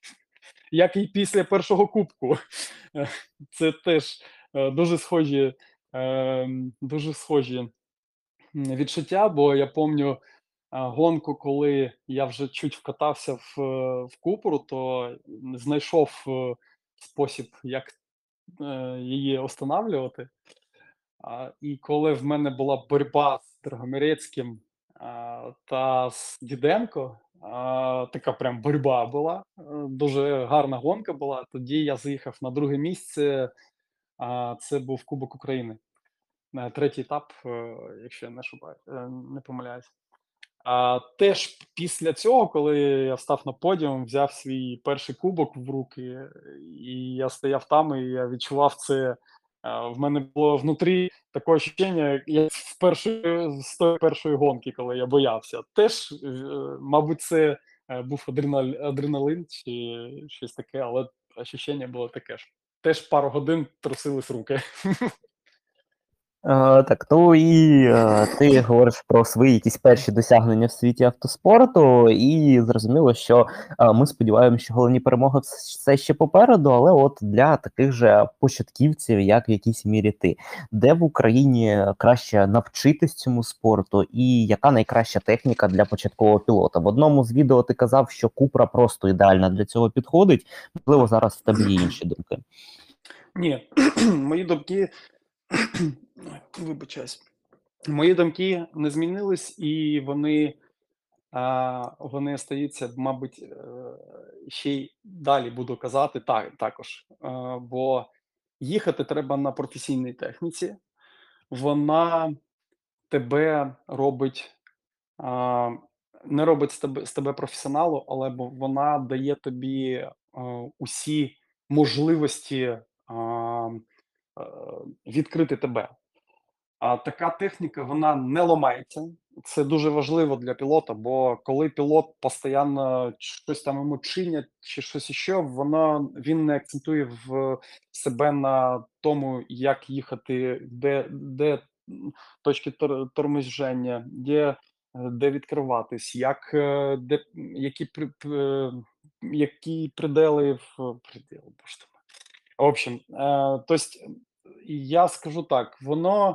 Як і після першого кубку. Е, Це теж, е, дуже схожі, ем, дуже схожі, м, відчуття, бо я помню, а, гонку, коли я вже чуть вкатався в, е, в Купру, то, м, знайшов, е, спосіб, як, е, її останавлювати. А, і коли в мене була боротьба з Драгомирецьким, а, та з Діденко. А, така прям боротьба була. Е, дуже гарна гонка була. Тоді я заїхав на друге місце. А, це був Кубок України. Е, третій етап, е, якщо я не ошибаю, е, не помиляюсь. А, теж після цього, коли я став на подіум, взяв свій перший кубок в руки, і я стояв там, і я відчував це. А, в мене було внутрі таке відчуття, як з першої, з тої першої гонки, коли я боявся. Теж, е, мабуть, це е, був адреналь, адреналин чи щось таке, але відчуття було таке ж. Теж пару годин трусились руки. Е, так, ну і е, ти говориш про свої якісь перші досягнення в світі автоспорту, і зрозуміло, що е, ми сподіваємося, що головні перемоги все ще попереду, але от для таких же початківців, як в якійсь мірі ти, де в Україні краще навчитись цьому спорту, і яка найкраща техніка для початкового пілота? В одному з відео ти казав, що Купра просто ідеальна для цього підходить. Можливо, зараз в тебе є інші думки. Ні, мої думки, вибачаюсь, мої думки не змінились, і вони, а, вони остаються, мабуть, е, ще й далі буду казати так, також. Е, бо їхати треба на професійній техніці. Вона тебе робить, а, не робить з тебе, з тебе професіоналу, але бо вона дає тобі е, усі можливості а, е, відкрити тебе. А така техніка, вона не ламається. Це дуже важливо для пілота, бо коли пілот постійно щось там йому чинять чи щось іще, воно він не акцентує в себе на тому, як їхати, де, де м, точки тор- торможення, де, е, де відкриватись, як, е, де, які, при- п- е, які придели в приділи, боже ти мой. В общем, е, то есть, я скажу так, воно.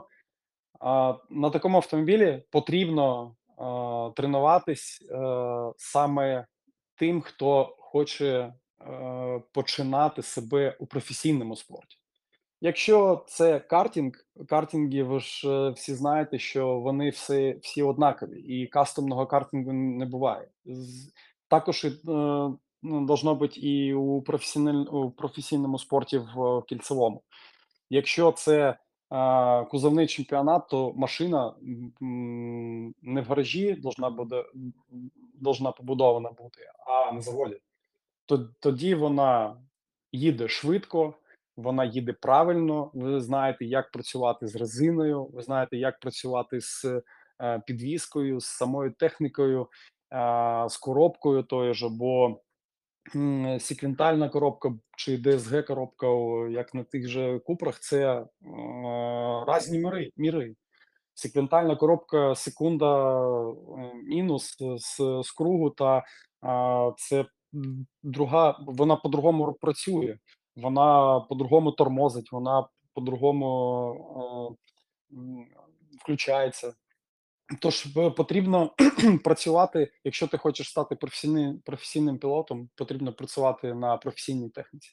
А, на такому автомобілі потрібно, а, тренуватись, е, саме тим, хто хоче, е, починати себе у професійному спорті. Якщо це картинг, картинги, ви ж, е, всі знаєте, що вони всі всі однакові, і кастомного картингу не буває. З Також і, е, ну, должно бути і у професіональ у професійному спорті в кільцевому. Якщо це, а, кузовний чемпіонат, то машина, м, не в гаражі должна буде должна побудована бути, а на заводі. То тоді вона їде швидко, вона їде правильно. Ви знаєте, як працювати з резиною, ви знаєте, як працювати з, е, підвіскою, з самою технікою, а, з коробкою тою ж, бо М, секвентальна коробка чи ді ес ге коробка, о, як на тих же Купрах, це, е, разні мири міри. Секвентальна коробка секунда, е, мінус з з кругу, та, а, це, м, друга вона по-другому працює, вона по-другому тормозить, вона по-другому, е, м, включається. Тож в потрібно працювати, якщо ти хочеш стати професійним професійним пілотом, потрібно працювати на професійній техніці.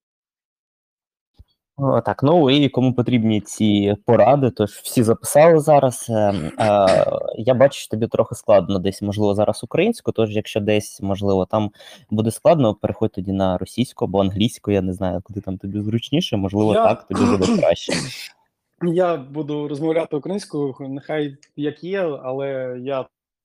О, так, ну і кому потрібні ці поради, тож всі записали зараз. Ем, е, я бачу, що тобі трохи складно десь, можливо, зараз українську, тож якщо десь, можливо, там буде складно, переходь тоді на російську або англійську, я не знаю, куди там тобі зручніше, можливо, Я так тобі буде краще. я буду розмовляти українською, нехай як є, але я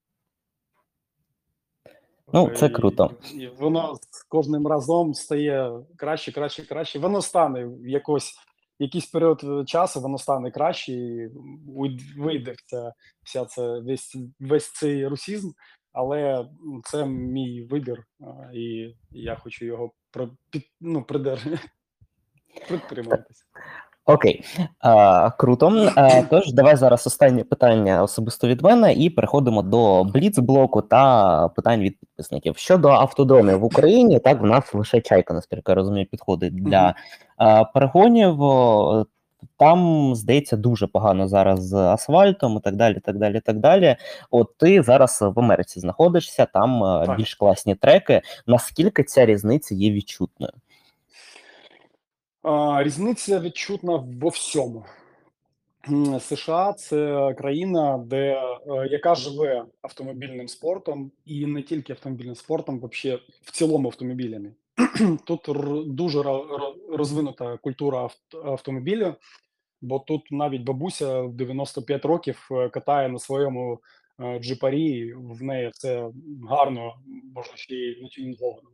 Ну, е, це і круто. і воно з кожним разом стає краще, краще, краще. Воно стане в якось якийсь період, е, часу, воно стане краще, і уйд вийде вся вся це весь весь цей русізм, але, м, це мій вибір, а, і я хочу його про під ну, придерж притримуватись. Окей, а, круто. А, тож давай зараз останнє питання особисто від мене, і переходимо до бліц-блоку та питань від підписників. Щодо автодромів в Україні, так в нас лише чайка, наскільки я розумію, підходить Мгм. для а, перегонів. О, Там, здається, дуже погано зараз з асфальтом і так далі. так далі, так далі. От ти зараз в Америці знаходишся, там а, Так. більш класні треки. Наскільки ця різниця є відчутною? А, різниця відчутна во всьому. М, США- це країна, де, е, яка живе автомобільним спортом, і не тільки автомобільним спортом, вообще в цілому автомобілями. Тут р дуже ро ро розвинута культура авт автомобілю, бо тут навіть бабуся в дев'яносто п'ять років, е, катає на своєму, е, джипарі, в неї все гарно, може, ще й натюнінговано.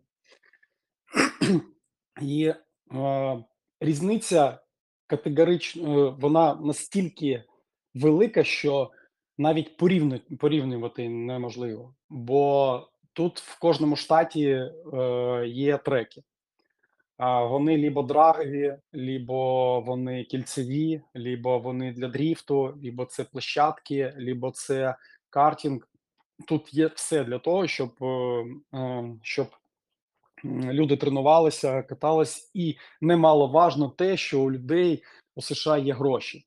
І, е, різниця категорично вона настільки велика, що навіть порівню порівнювати неможливо. Бо тут в кожному штаті, е, є треки. А, вони либо драгові, либо вони кільцеві, либо вони для дріфту, либо це площадки, либо це картинг. Тут є все для того, щоб, е, е, щоб М, люди тренувалися, катались, і немаловажно те, що у людей у США є гроші.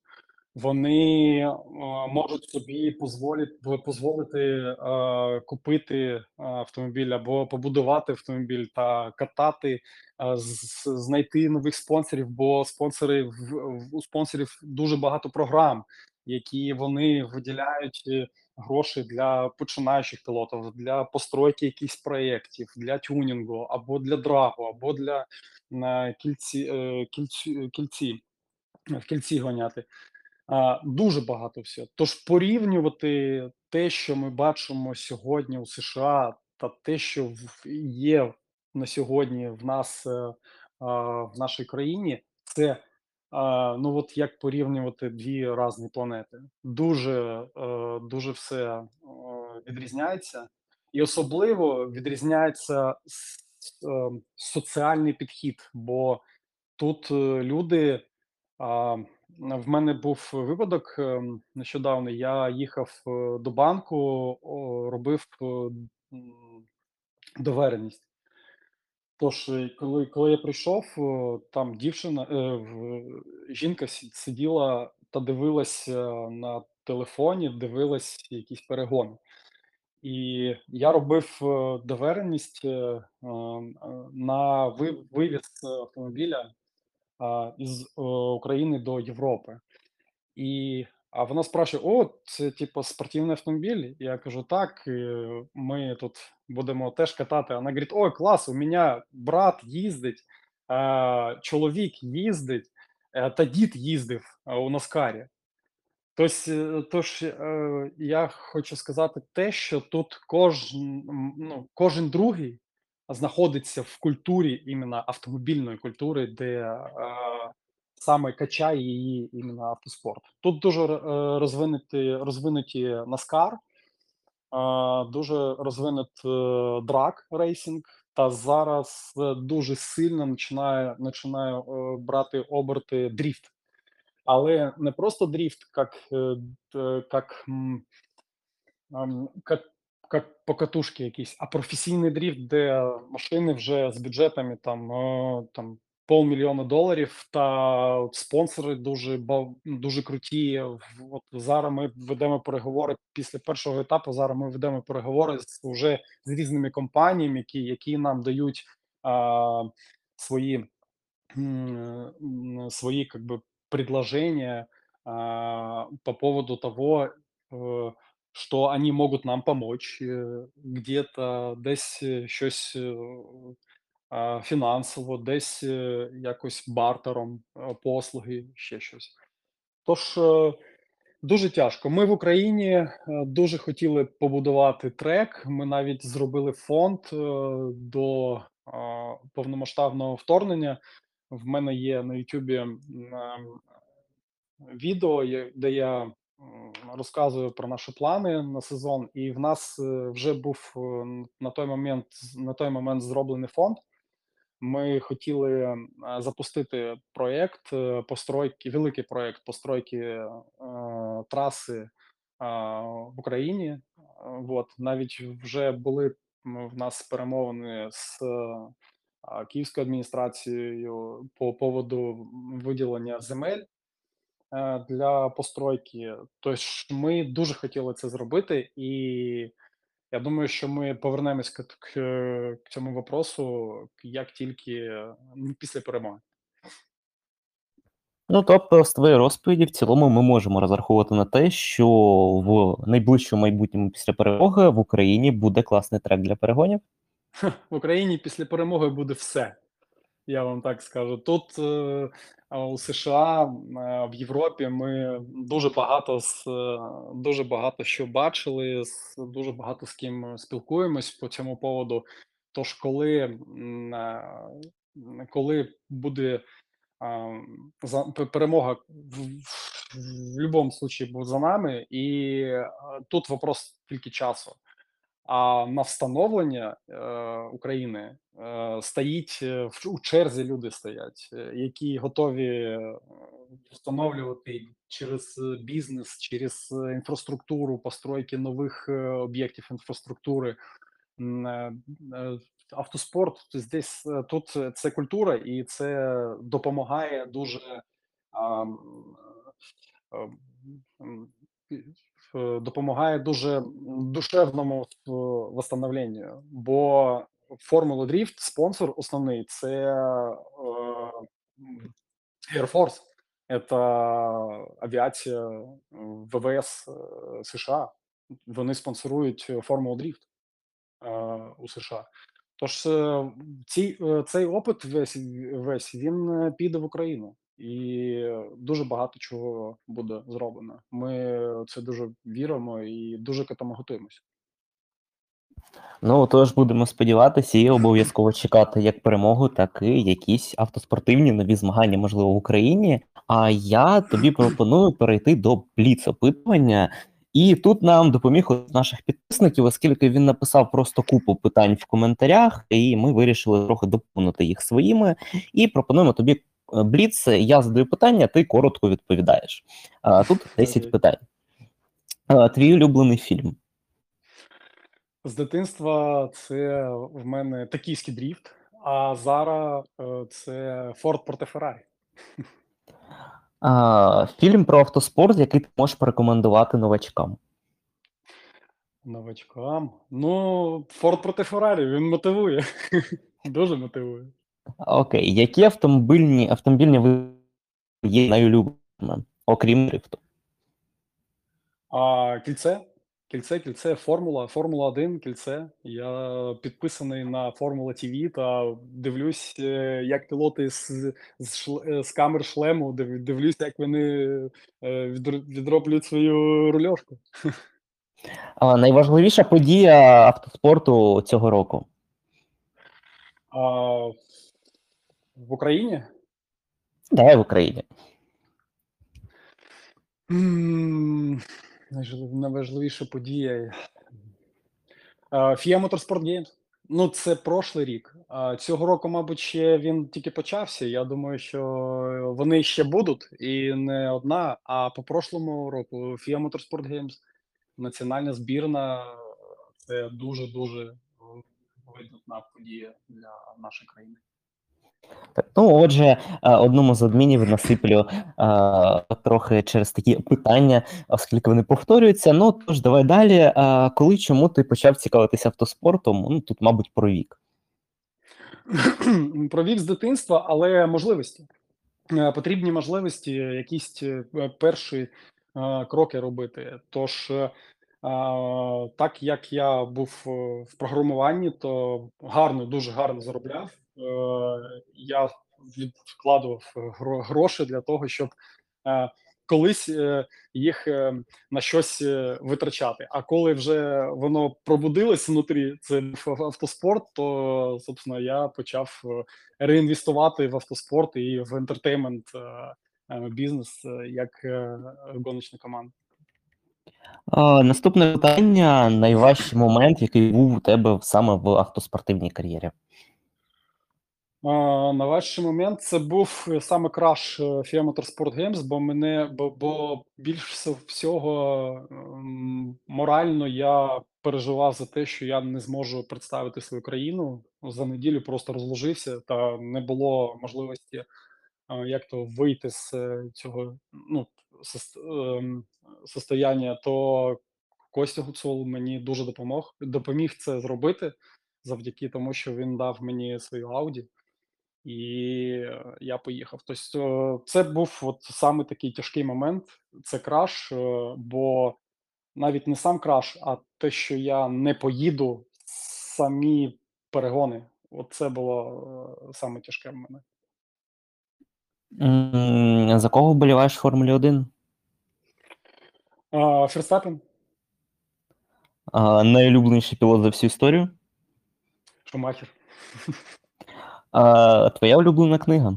Вони, е, можуть собі позволіт дозволити, е, купити е, автомобіль або побудувати автомобіль та катати, е, з знайти нових спонсорів, бо спонсори в в у спонсорів дуже багато програм, які вони виділяють, е, гроші для починаючих пілотів, для постройки якихось проєктів, для тюнінгу або для драгу, або для, е, кільці е, кільцю кільці в кільці гоняти. А, дуже багато всього. Тож порівнювати те, що ми бачимо сьогодні у США, та те, що в є на сьогодні в нас, е, а, в нашій країні, це, а, ну, от як порівнювати дві різні планети. Дуже, е, дуже все, е, відрізняється, і особливо відрізняється с е, соціальний підхід, бо тут, е, люди а, в мене був випадок, ем, нещодавно. Я їхав, е, до банку, о, робив, е, м, довереність. Тож, е, коли коли я прийшов, е, там дівчина, е, в жінка сі сиділа та дивилась, е, на телефоні, дивилась якісь перегони. І я робив, е, довереність, е, ем, е, на ви вивіз автомобіля, а, із, е, України до Європи. І, а вона спрашиває: "О, це типу спортивний автомобіль?" Я кажу: "Так, е, ми тут будемо теж катати". Вона говорить: "Ой, клас, у мене брат їздить, е, чоловік їздить, е, та дід їздив, е, у Наскарі". Тось, е, тож, е, я хочу сказати те, що тут кожн м, ну, кожен другий знаходиться в культурі іменно автомобільної культури, де, е, саме качає її іменно автоспорт. Тут дуже р е, розвинуті розвинуті NASCAR, е, дуже розвинут, е, drag racing, та зараз, е, дуже сильно починає починає, е, брати оберти дріфт. Але не просто дрифт, как, э, т как, м, ам, как как покатушки якісь, а професійний дрифт, де машини вже з бюджетами там, е, там полмільйона доларів, та от спонсори дуже бав дуже круті. В От зараз ми ведемо переговори після першого етапу. Зараз ми ведемо переговори з уже з різними компаніями, які які нам дають, а, свої м, м, свои как бы предложения, а, по поводу того, э, что они могут нам помочь, э, где-то десь, е, щось, е, а, фінансово, десь, е, якось бартером, е, послуги, ще щось. Тож, е, дуже тяжко. Ми в Україні, е, дуже хотіли побудувати трек. Ми навіть зробили фонд, е, до, а, повномасштабного вторгнення. В мене є на "Ютубі", м, відео, є де я, м, розказую про наші плани на сезон, і в нас, е, вже був, е, на той момент на той момент зроблений фонд. Ми хотіли, е, запустити проєкт, е, постройки великий проєкт постройки, е, траси, а, в Україні. Е, вот. Навіть вже були, м, в нас перемовини з, а, київською адміністрацією по поводу виділення земель, е, для постройки. Тож ми дуже хотіли це зробити, і я думаю, що ми повернемось к к к цьому вопросу, як тільки, м, після перемоги. Ну, тобто, з твоєї розповіді, в цілому, ми можемо розраховувати на те, що в найближчому майбутньому після перемоги в Україні буде класний трек для перегонів? В Україні після перемоги буде все. Я вам так скажу. Тут, е, а, у США, м, е, в Європі ми дуже багато з е, дуже багато що бачили, з дуже багато з ким спілкуємось по цьому поводу. Тож, коли, м, е, м, коли буде, ам, за пе перемога в в в любому случае буде за нами, і, е, тут вопрос тільки часу. А на встановлення, е, України, е, стоїть, е, в у черзі люди стоять, е, які готові, е, встановлювати через, е, бізнес, через, е, інфраструктуру, постройки нових, е, об'єктів інфраструктури. М, е, е, Автоспорт здесь, е, тут е, це культура, і це допомагає дуже, ам, е, м, е, допомагає дуже душевному в восстановленню, бо Формула Дріфт, спонсор основний це, е, м, Air Force. Это авіація, е, ВВС, е, США. Вони спонсорують Формулу Дріфт, е, у США. Тож, е, ці, е, цей опит весь весь він, е, піде в Україну, і дуже багато чого буде зроблено. Ми це дуже віримо і дуже к этому готуємося. Ну, тож будемо сподіватися і обов'язково чекати як перемогу, так і якісь автоспортивні нові змагання, можливо, в Україні. А я тобі пропоную перейти до бліц-опитування. І тут нам допоміг один з наших підписників, оскільки він написав просто купу питань в коментарях, і ми вирішили трохи доповнити їх своїми. І пропонуємо тобі е, бліц. Я задаю питання, ти коротко відповідаєш. А, тут десять Окей. питань. А, твій улюблений фільм. З дитинства це в мене "Токійський дріфт", а зараз, е, це "Форд проти Феррарі". А, фільм про автоспорт, який ти можеш порекомендувати новачкам. Новачкам. Ну, "Форд проти Феррарі", він мотивує, дуже мотивує. Окей, які автомобільні автомобільні види є найулюбленими, окрім дрифту? А кільце, кільце, кільце, формула, Формула один, кільце. Я підписаний на Формула Т В та дивлюсь, е, як пілоти з з шле е, з камер шлему, див дивлюсь, як вони, е, відр відроблюють свою рульошку. А, найважливіша подія автоспорту цього року? А в Україні? Давай в Україні. М, найжлив найважливіша подія. Е, F I A Motorsport Games. Ну, це прошлий рік. А цього року, мабуть, ще він тільки почався. Я думаю, що вони ще будуть, і не одна. А по прошлому року F I A Motorsport Games, національна збірна, це дуже-дуже, е, видатна подія для нашої країни. Так, ну, отже, а, одному з адмінів насиплю а, трохи через такі питання, оскільки вони повторюються. Ну, тож давай далі. А, коли, чому ти почав цікавитися автоспортом? Ну, тут, мабуть, про вік. Провів з дитинства, але можливості. Е, потрібні можливості, якісь, е, перші, е, кроки робити. Тож, е, а, так як я був, е, в програмуванні, то гарно, дуже гарно заробляв. Е, я від вкладував гро гроші для того, щоб, е, колись, е, їх, е, на щось, е, витрачати. А коли вже воно пробудилось внутрі, це був автоспорт, то, собственно, я почав, е, реінвестувати в автоспорт і в ентертеймент, е, е, бізнес, е, як, е, гоночна команда. А, наступне питання: найважчий момент, який був у тебе в саме в автоспортивній кар'єрі? А, найважчий момент це був, е, саме краш, е, F I A Motorsport Games, бо мене бо бо більш всо всього, ем, морально я переживав за те, що я не зможу представити свою країну. За неділю просто розложився, та не було можливості, а, як то вийти з, е, цього, ну, сос ем, состояння. То Костя Гуцул мені дуже допомог допоміг це зробити завдяки тому, що він дав мені свою Audi. і е, я поїхав. Тобто, е, це був от саме такий тяжкий момент. Це краш, е, бо навіть не сам краш, а те, що я не поїду в самі перегони. От це було е, саме тяжке в мене. М, За кого вболіваєш в Формулі один? А, Ферстапен, А, Найулюбленіший пілот за всю історію? Шумахер, А, Твоя улюблена книга?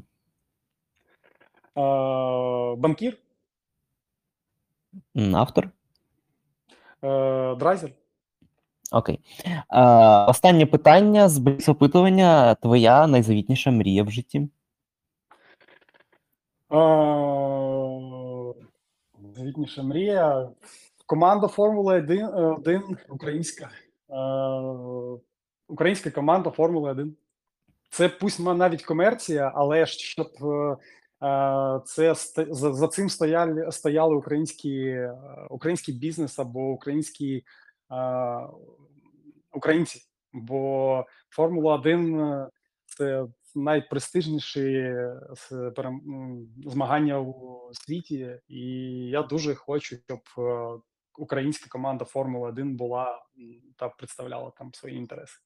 а, банкір, М, Автор? е, драйзер. Окей. А, Останнє питання з бліц-опитування. Твоя найзавітніша мрія в житті? А, Звітніша мрія. Команда Формули один, один українська. Е, Українська команда Формули один. Це пусть ма- навіть комерція, але ж щоб е, е, це ст- за, за цим стояли, стояли українські, е, український бізнес або українські е, українці. Бо Формула один е, це найпрестижніші е, с- перем- м, змагання у світі, і я дуже хочу, щоб е, українська команда Формула один була м, та представляла там свої інтереси.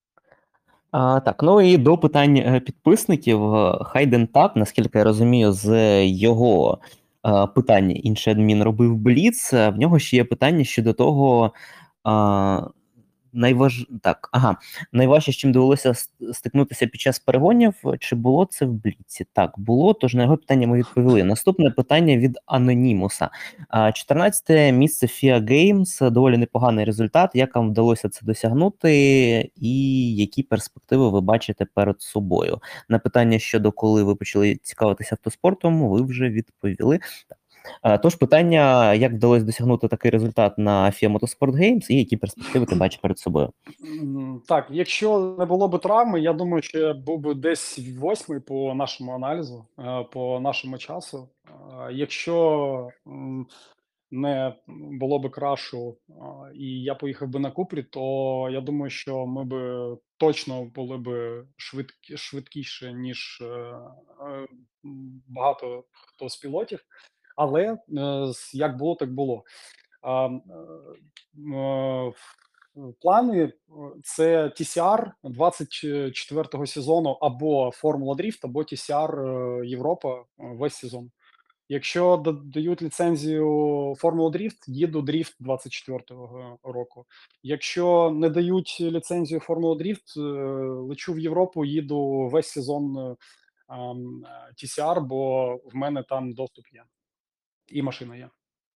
А, так, ну і до питань е, підписників. Е, Хайден Так, наскільки я розумію, з його е, питання інший адмін робив Бліц. е, В нього ще є питання щодо того, а, найваж... так, ага, найважче, з чим довелося с- стикнутися під час перегонів, чи було це в Бліці? Так, було, тож на його питання ми відповіли. Наступне питання від Анонімуса. А, чотирнадцяте місце фіа Games, доволі непоганий результат. Як вам вдалося це досягнути, і які перспективи ви бачите перед собою? На питання щодо коли ви почали цікавитися автоспортом, ви вже відповіли. Е, Тож питання, як вдалося досягнути такий результат на фіа Motorsport Games і які перспективи ти бачиш перед собою? М, Так, якщо не було б травми, я думаю, що я був би десь восьмий по нашому аналізу, е, по нашому часу. Е, Якщо м, не було би крашу, а, і я поїхав би на Купрі, то я думаю, що ми би точно були би швидкі, швидкіше, ніж е, е, м, багато хто з пілотів. Але е, з- як було, так було. А, м, е, е, Плани е, це ті сі ар двадцять четвертого сезону або Формула Дріфт, або ті сі ар е, Європа е, весь сезон. Якщо да- дають ліцензію Формула Дріфт, їду Дріфт двадцять четвертого року. Якщо не дають ліцензію Формула Дріфт, е, лечу в Європу, їду весь сезон е, ам, е, ті сі ар, бо в мене там доступ є і машина є.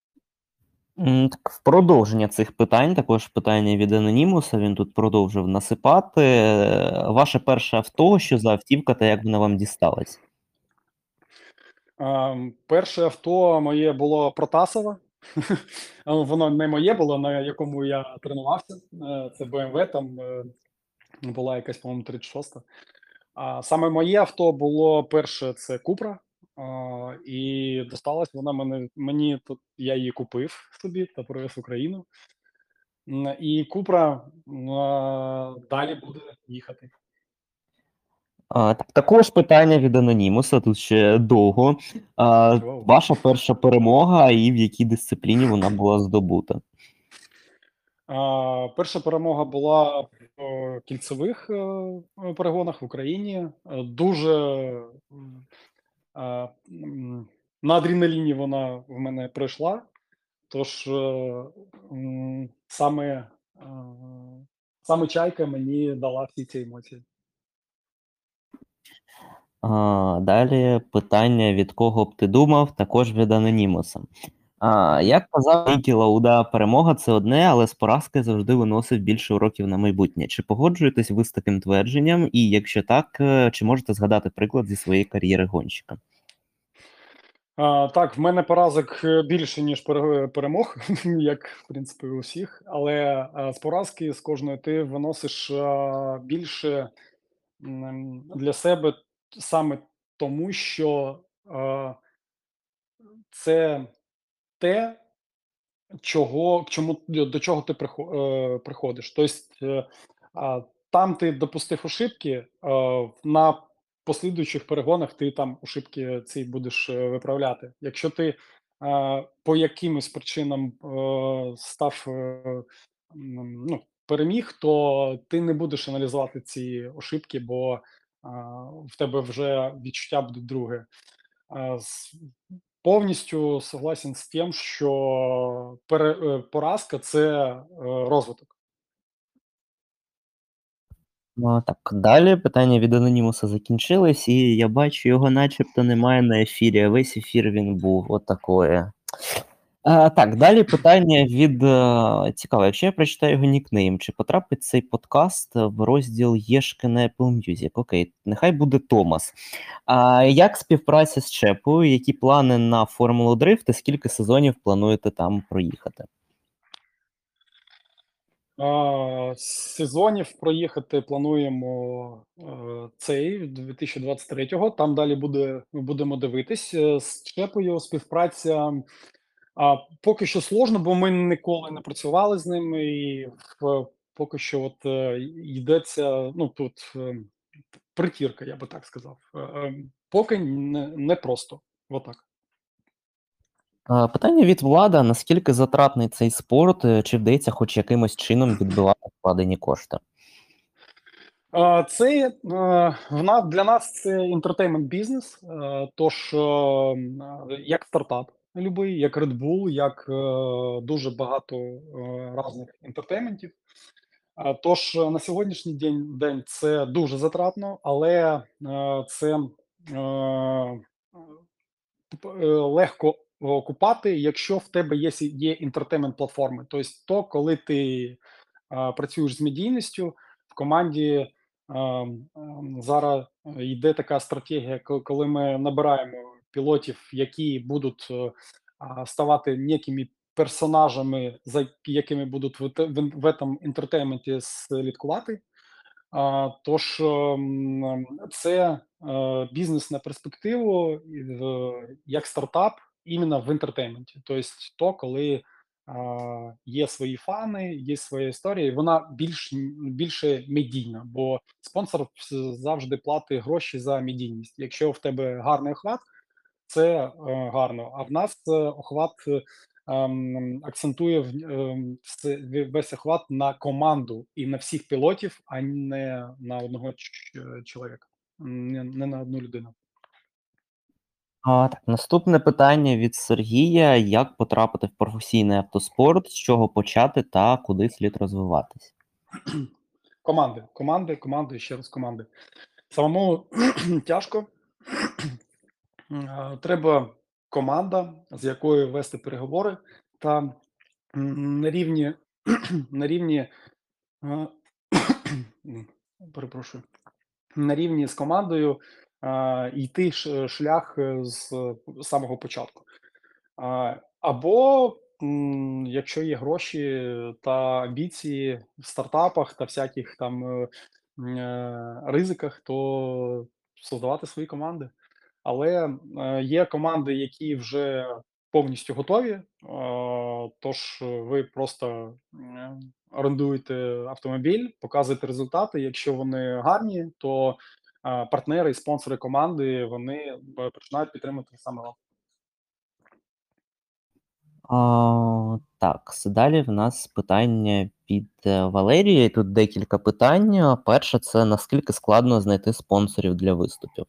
М, Так, в продовження цих питань, також питання від Анонімуса, він тут продовжив насипати. Е, Ваше перше авто, що за автівка та як вона вам дісталась? Ем, перше авто моє було Протасове. А, Воно не моє було, на якому я тренувався. Е, Це бе ем ве, там е, була якась, по-моєму, тридцять шоста. А саме моє авто було перше це Купра. А, і досталась вона мене мені тут. Я її купив собі та привез в Україну. М, І Купра м, а, далі буде їхати. А, так, також питання від Анонімуса, тут ще довго. А, Воу. Ваша перша перемога і в якій дисципліні вона була здобута? А, перша перемога була в е, кільцевих е, е, перегонах в Україні. Е, Дуже м, а, м, на адреналіні вона в мене пройшла. Тож е, м, саме, е, саме чайка мені дала всі ці емоції. А, Далі питання, від кого б ти думав, також від Анонімуса. А, Мгм. як казав Нікі Лауда, перемога це одне, але з поразки завжди виносить більше уроків на майбутнє. Чи погоджуєтесь ви з таким твердженням? І якщо так, е, чи можете згадати приклад зі своєї кар'єри гонщика? А, так, в мене поразок е, більше, ніж пере- перемог, як в принципі у всіх. Але а, з поразки з кожної ти виносиш а, більше м, для себе саме тому, що а, це те, чого к чому до чого ти прихо е, приходиш. Тобто, е, а, там ти допустив ошибки, е, на послідуючих перегонах ти там ошибки ці будеш е, виправляти. Якщо ти е, по якимось причинам е, став е, м, ну, переміг, то ти не будеш аналізувати ці ошибки, бо а, в тебе вже відчуття буде друге. А, с- Повністю согласен з тим, що пере, е, поразка це е, розвиток. Ну, так, далі питання від анонімуса закінчились, і я бачу, його начебто немає на ефірі, а весь ефір він був. От такое. А, так, далі питання від е, цікаво, якщо я прочитаю його нікнейм, чи потрапить цей подкаст в розділ Єшки на Apple Music? Окей, нехай буде Томас. А як співпраця з Чепою? Які плани на Формулу Дрифт і скільки сезонів плануєте там проїхати? А, сезонів проїхати плануємо е, цей дві тисячі двадцять третього. Там далі буде, ми будемо дивитись. Е, З Чепою співпраця а, поки що сложно, бо ми ніколи не працювали з ними, і в, поки що от е, йдеться, ну тут е, притірка, я би так сказав. Е, е, Поки не, не просто. Отак. А, питання від Влада: наскільки затратний цей спорт, е, чи вдається хоч якимось чином відбивати вкладені кошти? А, Це е, в нас для нас це інтертеймент бізнес. Е, Тож, е, м, е, як стартап любий, як Red Bull, як е, дуже багато е, різних інтертейментів. Е, Тож е, на сьогоднішній день день це дуже затратно, але е, це е, п- е, легко окупати, якщо в тебе є, сі- є інтертеймент платформи. Тобто, то, коли ти а, працюєш з медійністю в команді. ем, ем, Зараз е, йде така стратегія, ко- коли ми набираємо пілотів, які будуть е, а, ставати некими персонажами, за якими будуть в, те- в, в этом інтертейменті слідкувати. А, Тож ем, це е, бізнес на перспективу, і в- як стартап іменно в інтертейменті. Тобто, то, коли а, є свої фани, є своя історія, і вона більш більше медійна, бо спонсор вс- завжди платить гроші за медійність. Якщо в тебе гарний охват, це е, гарно. А в нас е, охват е, ем, акцентує в, ем, вс- весь охват на команду і на всіх пілотів, а не на одного ч- чоловіка, не, не на одну людину. А, так, наступне питання від Сергія: як потрапити в професійний автоспорт, з чого почати та куди слід розвиватись? Команди, команди, команди, ще раз команди. Самому тяжко. Е, Треба команда, з якою вести переговори, та м, на рівні на рівні е, м, перепрошую. На рівні з командою, а, йти ш шлях, е, з самого початку. А, або, м, якщо є гроші та амбіції в стартапах та всяких там, е, м, е, ризиках, то создавати свої команди. Але, е, є команди, які вже повністю готові, е, тож ви просто, м, орендуєте автомобіль, показуєте результати. Якщо вони гарні, то, а, партнери і спонсори команди, вони, е, починають підтримувати саме вас. А, так, с- далі в нас питання від е, Валерії. Тут декілька питань. Перше, це наскільки складно знайти спонсорів для виступів.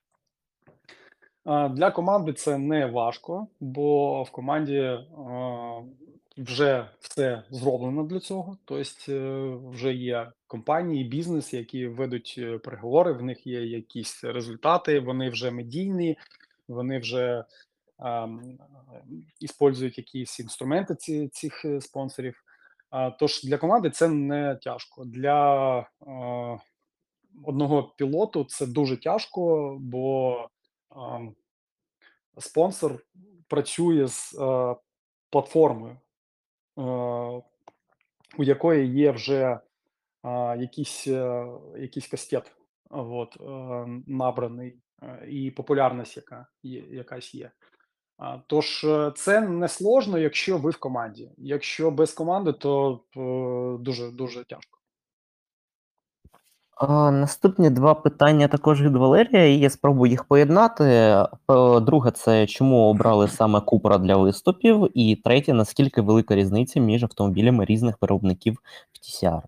А, Для команди це не важко, бо в команді а, вже все зроблено для цього. Тобто е, вже є компанії, бізнес, які ведуть е, переговори, в них є якісь результати, вони вже медійні, вони вже ам, іспользують якісь інструменти ці, цих е, спонсорів. А, Тож для команди це не тяжко. Для а, одного пілоту це дуже тяжко, бо ам, спонсор працює з е, платформою, е, у якої є вже а, якийсь, е, якийсь кастет, от, е, набраний, е, і популярність, яка є, якась є. А, Тож е, це не сложно, якщо ви в команді. Якщо без команди, то е, дуже дуже тяжко. А, наступні два питання також від Валерія, і я спробую їх поєднати. П- Друге, це чому обрали саме Купра для виступів? І третє, наскільки велика різниця між автомобілями різних виробників в Ті Сі Ар?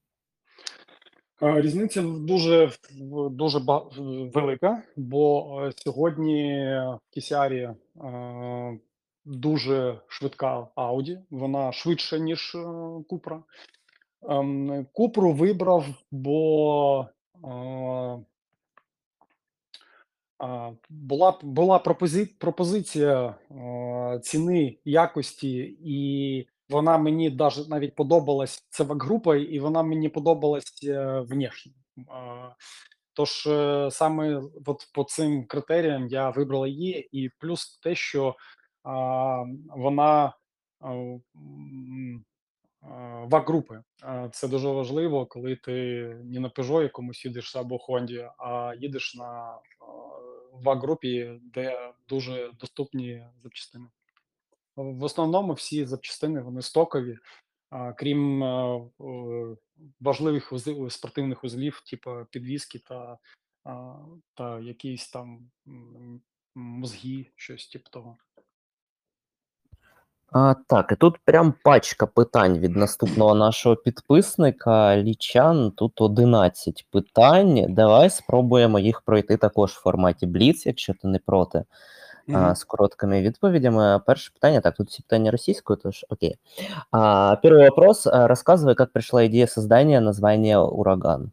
Е, Різниця дуже в- дуже ба- велика, бо е, сьогодні в Кісярі е, дуже швидка Audi, вона швидша, ніж е, Купра. Ем, Купру вибрав, бо е, а, була була пропози пропозиція е, ціни, якості, і вона мені даже навіть подобалась. Це вак-група, і вона мені подобалась е, внешне. А, Тож е, саме от по цим критеріям я вибрала її, і плюс те, що а, вона а, м, а, вак-групи. А, Це дуже важливо, коли ти не на Peugeot якомусь їдеш або Хонді, а їдеш на а, вак-групі, де дуже доступні запчастини. В основному всі запчастини вони стокові, а, крім е, е, важливих вузи- спортивних узлів, типу підвіски та, а, та якісь там м, мозги, щось типу того. А, так, і тут прям пачка питань від наступного нашого підписника Лічан. Тут одинадцять питань. Давай спробуємо їх пройти також в форматі Blitz, якщо ти не проти, а, Мгм. з короткими відповідями. Перше питання, так, тут всі питання російською, тож окей. А, первый вопрос. А, Рассказывай, как пришла идея создания названия «Ураган».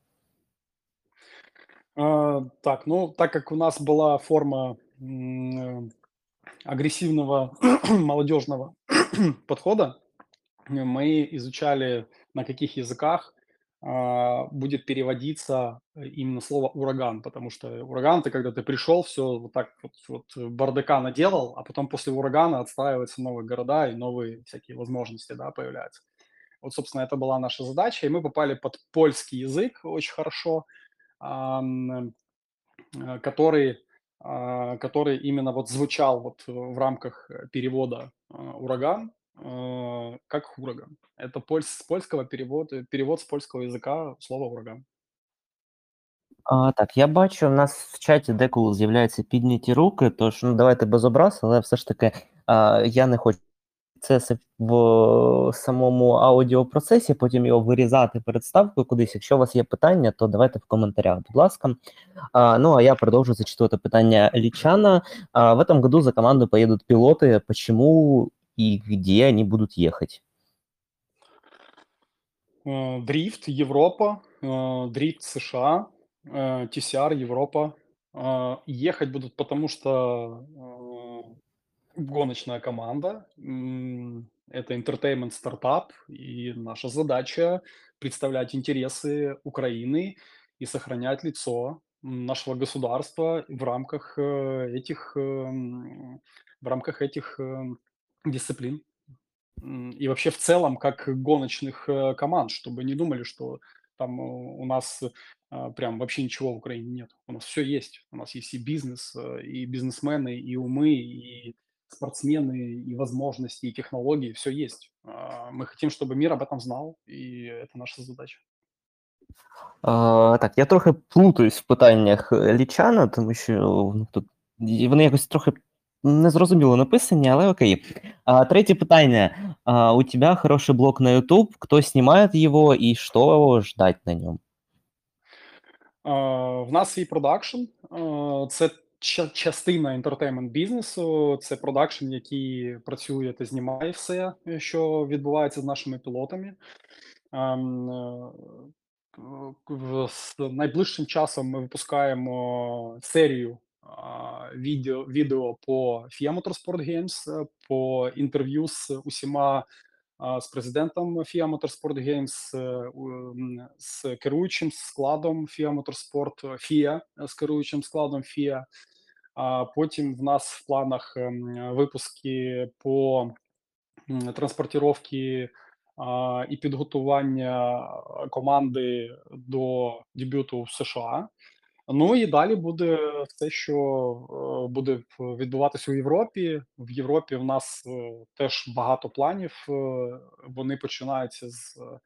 А, так, ну, так как у нас была форма м, э, агрессивного молодежного подхода, э, мы изучали, на каких языках а, будет переводиться э, именно слово ураган, потому что ураган это когда ты пришел, все вот так вот, вот э, бардака наделал, а потом после урагана отстраиваются новые города и новые всякие возможности, да, появляются. Вот, собственно, это была наша задача, и мы попали под польский язык очень хорошо, ам, э, который, а, который именно вот звучал вот в рамках э, перевода а, ураган э, как хураган. Это поль- с польского перевода, перевод с польского языка слова ураган. А, так, я бачу, у нас в чаті деколи з'являються підняті руки, тож ну, давайте без образ, але все ж таки а, я не хочу це с- в самому аудіопроцесі, потім його вирізати перед ставкою кудись. Якщо у вас є питання, то давайте в коментарях, будь ласка. А, ну, а я продолжу зачитывать питання Личана. А, в этом году за команду поедут пилоты. Почему и где они будут ехать? Э, Дрифт Европа, э, дрифт США, э, Ти Си Ар Европа. Э, Ехать будут, потому что э, гоночная команда. М, Это entertainment стартап, и наша задача представлять интересы Украины и сохранять лицо нашего государства в рамках э, этих эм, в рамках этих эм, дисциплин. М, и вообще в целом как гоночных э, команд, чтобы не думали, что там э, у нас а, прям вообще ничего в Украине нет. У нас все есть. У нас есть и бизнес, э, и бизнесмены, и умы, и спортсмены, и возможности, и технологии. Все есть. А, Мы хотим, чтобы мир об этом знал, и это наша задача. А, так, я трохи плутаюсь в питаннях е, Лічана, тому що ну, тут і вони якось трохи незрозуміло написані, але окей. А, третє питання. А, у тебя хороший блог на YouTube, кто снимает его и что ждать на нем? А, В нас є продакшн. а, Це ча- частина ентертеймент бізнесу. Це продакшн, який працює та знімає все, е, що відбувається з нашими пілотами. Ем, е, в- З найближчим часом ми випускаємо серію а, відео, відео по F I A Motorsport Games, е, по інтерв'ю з усіма а, з президентом F I A Motorsport Games, е, у, м, з керуючим складом F I A Motorsport, F I A з керуючим складом F I A. А потім в нас в планах ем, випуски по м, транспортировки а, і підготування команди до дебюту в США. Ну і далі буде все, що е, буде в- відбуватися у Європі. В Європі в нас е, теж багато планів. е, Вони починаються з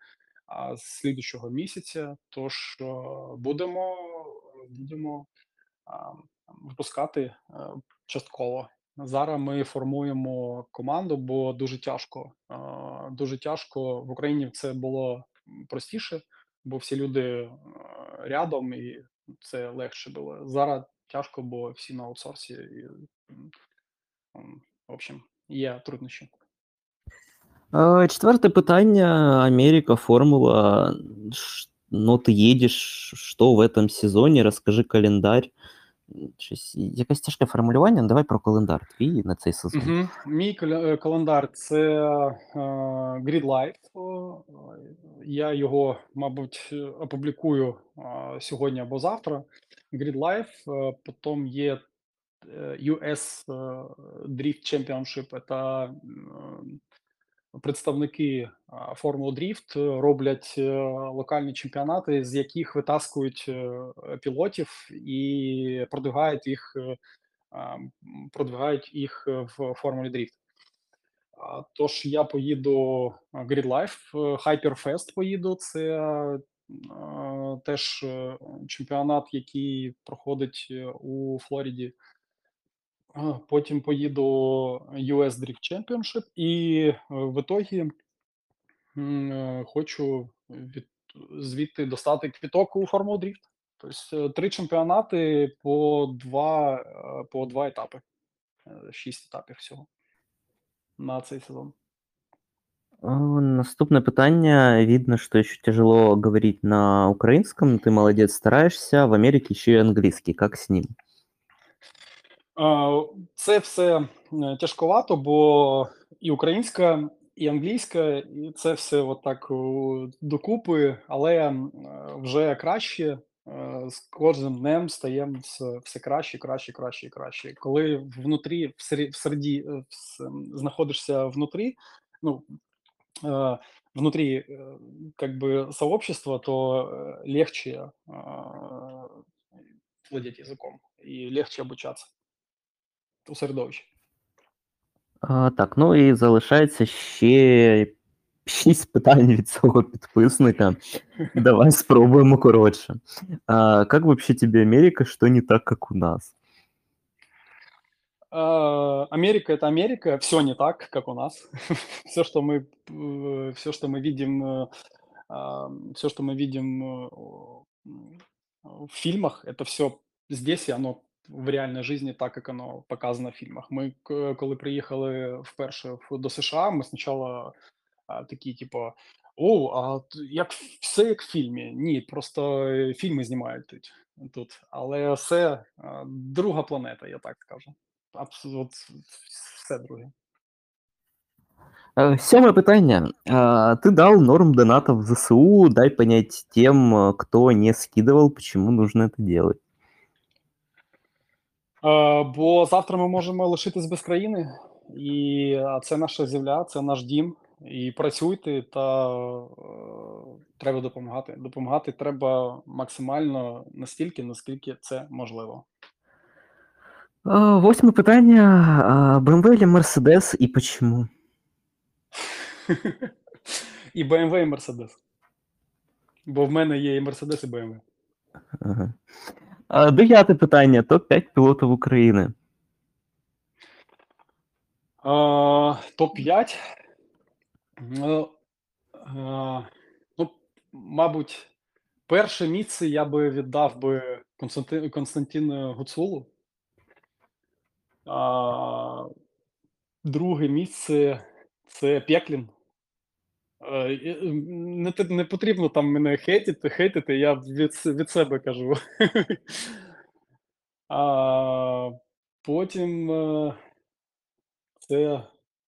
а, з слідущого місяця. Тож, е, будемо будемо, а, випускати, е, частково. Зараз ми формуємо команду, бо дуже тяжко. А, дуже тяжко. В Україні це було, м, простіше, бо всі люди, е, рядом, і це легше було. Зараз тяжко, бо всі на аутсорсі і, м, м, в общем, є труднощі. Е, Четверте питання. Америка, формула. Ш- Ну, ти їдеш, що в этом сезоні? Розкажи календар. Щось, якесь тяжке формулювання. Ну, давай про календар твій на цей сезон. Мгм. Мій каля- е, календар це, е, Grid Life. О, Я його, мабуть, е, опублікую, а, сьогодні або завтра. Grid Life, е, потім є, е, ю ес е, Drift Championship. Це, м, представники, а, Формули Дріфт роблять, е, локальні чемпіонати, з яких витаскують, е, пілотів і продвигають їх, е, а, м, продвигають їх, е, в Формулі Дріфт. А, Тож я поїду, а, Grid Life, е, Hyperfest поїду. Це, е, теж, е, чемпіонат, який проходить, е, у Флориді. А, Потім поїду ю ес Drift Championship і, е, в ітогі, м, е, хочу від звідти достати квиток у Формулу Дріфт. Тобто, е, три чемпіонати по два, е, по два етапи. Е, шість етапів всього на цей сезон. Е, Наступне питання. Видно, что еще тяжело говорить на украинском. Ты молодец, стараешься. В Америке еще и английский. Как с ним? А, Це все, е, тяжковато, бо і українська, і англійська, і це все отак, о, докупи, але, м, е, вже краще. Е, З кожним днем стає все все краще, краще, краще і краще. Коли внутрі, в сері всереді, е, вс м, знаходишся внутрі, ну, э, внутри, э, как бы сообщества, то, э, легче, а, владеть языком и легче обучаться у середовища. А, так, ну і залишається ще шість питань від цього підписника. Давай спробуємо коротше. А, как вообще тебе Америка? Что не так, как у нас? А, Америка — это Америка, все не так, как у нас. Все, что мы, все, что мы видим, э, все, что мы видим, э, о, м, в фильмах, это все здесь, и оно в реальной жизни так, как оно показано в фильмах. Ми, к коли приїхали вперше в до США, ми спочатку, а, такі, типу: "О, а т як ф все як в фільмі". Ні, просто, е, фільми знімають тут тут, але все, а, друга планета, я так скажу. Абсо от все друге. Е, Сьоме питання. А, Ты дал норм донатов в зе се у. Дай понять тем, э, кто не скидывал, почему нужно это делать. Е, бо завтра ми можемо лишитись без країни, і, а це наша земля, це наш дім. І працюйте, та, е, треба допомагати. Допомагати треба максимально настільки, наскільки це можливо. А, Восьме питання. А, бэ эм вэ или Mercedes и почему? І Б М В, і Мерседес. Бо в мене є і Мерседес, і Б М В. Ага. А, Дев'яте питання. топ п'ять пілотів України. А, топ п'ять. Ну, а, ну, мабуть, перше місце я би віддав би Константи Константину Гуцулу. А, Друге місце — це Пєклін. Е, і, м, не те не потрібно там мене хейтити хейтити, я від се від себе кажу. А, Потім, е, це,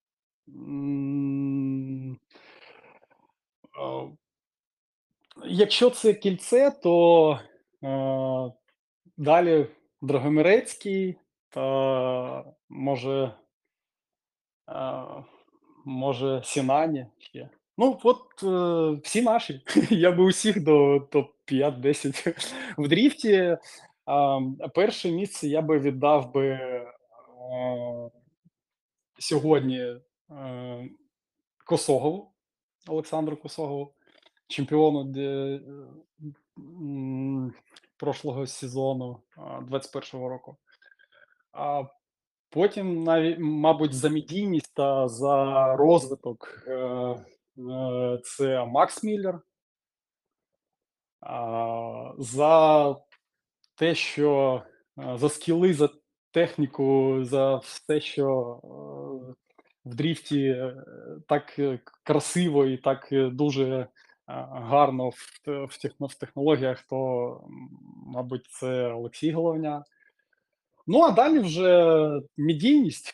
м, а, якщо це кільце, то, е, далі Драгомирецький, та може, а, може Сінані ще. Ну, от, е, всі наші. Я би усіх до топ п'ять десять. В дріфті, ам, перше місце я би віддав би, е, сьогодні, е, Косогову, Олександру Косогову. чемпіону де, м, прошлого сезону, а, двадцять першого року. А потім навіть, мабуть, за медійність та за розвиток е, е, це Макс Міллер. А, за те, що е, за скіли, за техніку, за все, що е, в дріфті е, так е, к- красиво і так е, дуже е, гарно в, те- в, техно- в технологіях, то, м, мабуть, це Олексій Головня. Ну, а далі вже медійність.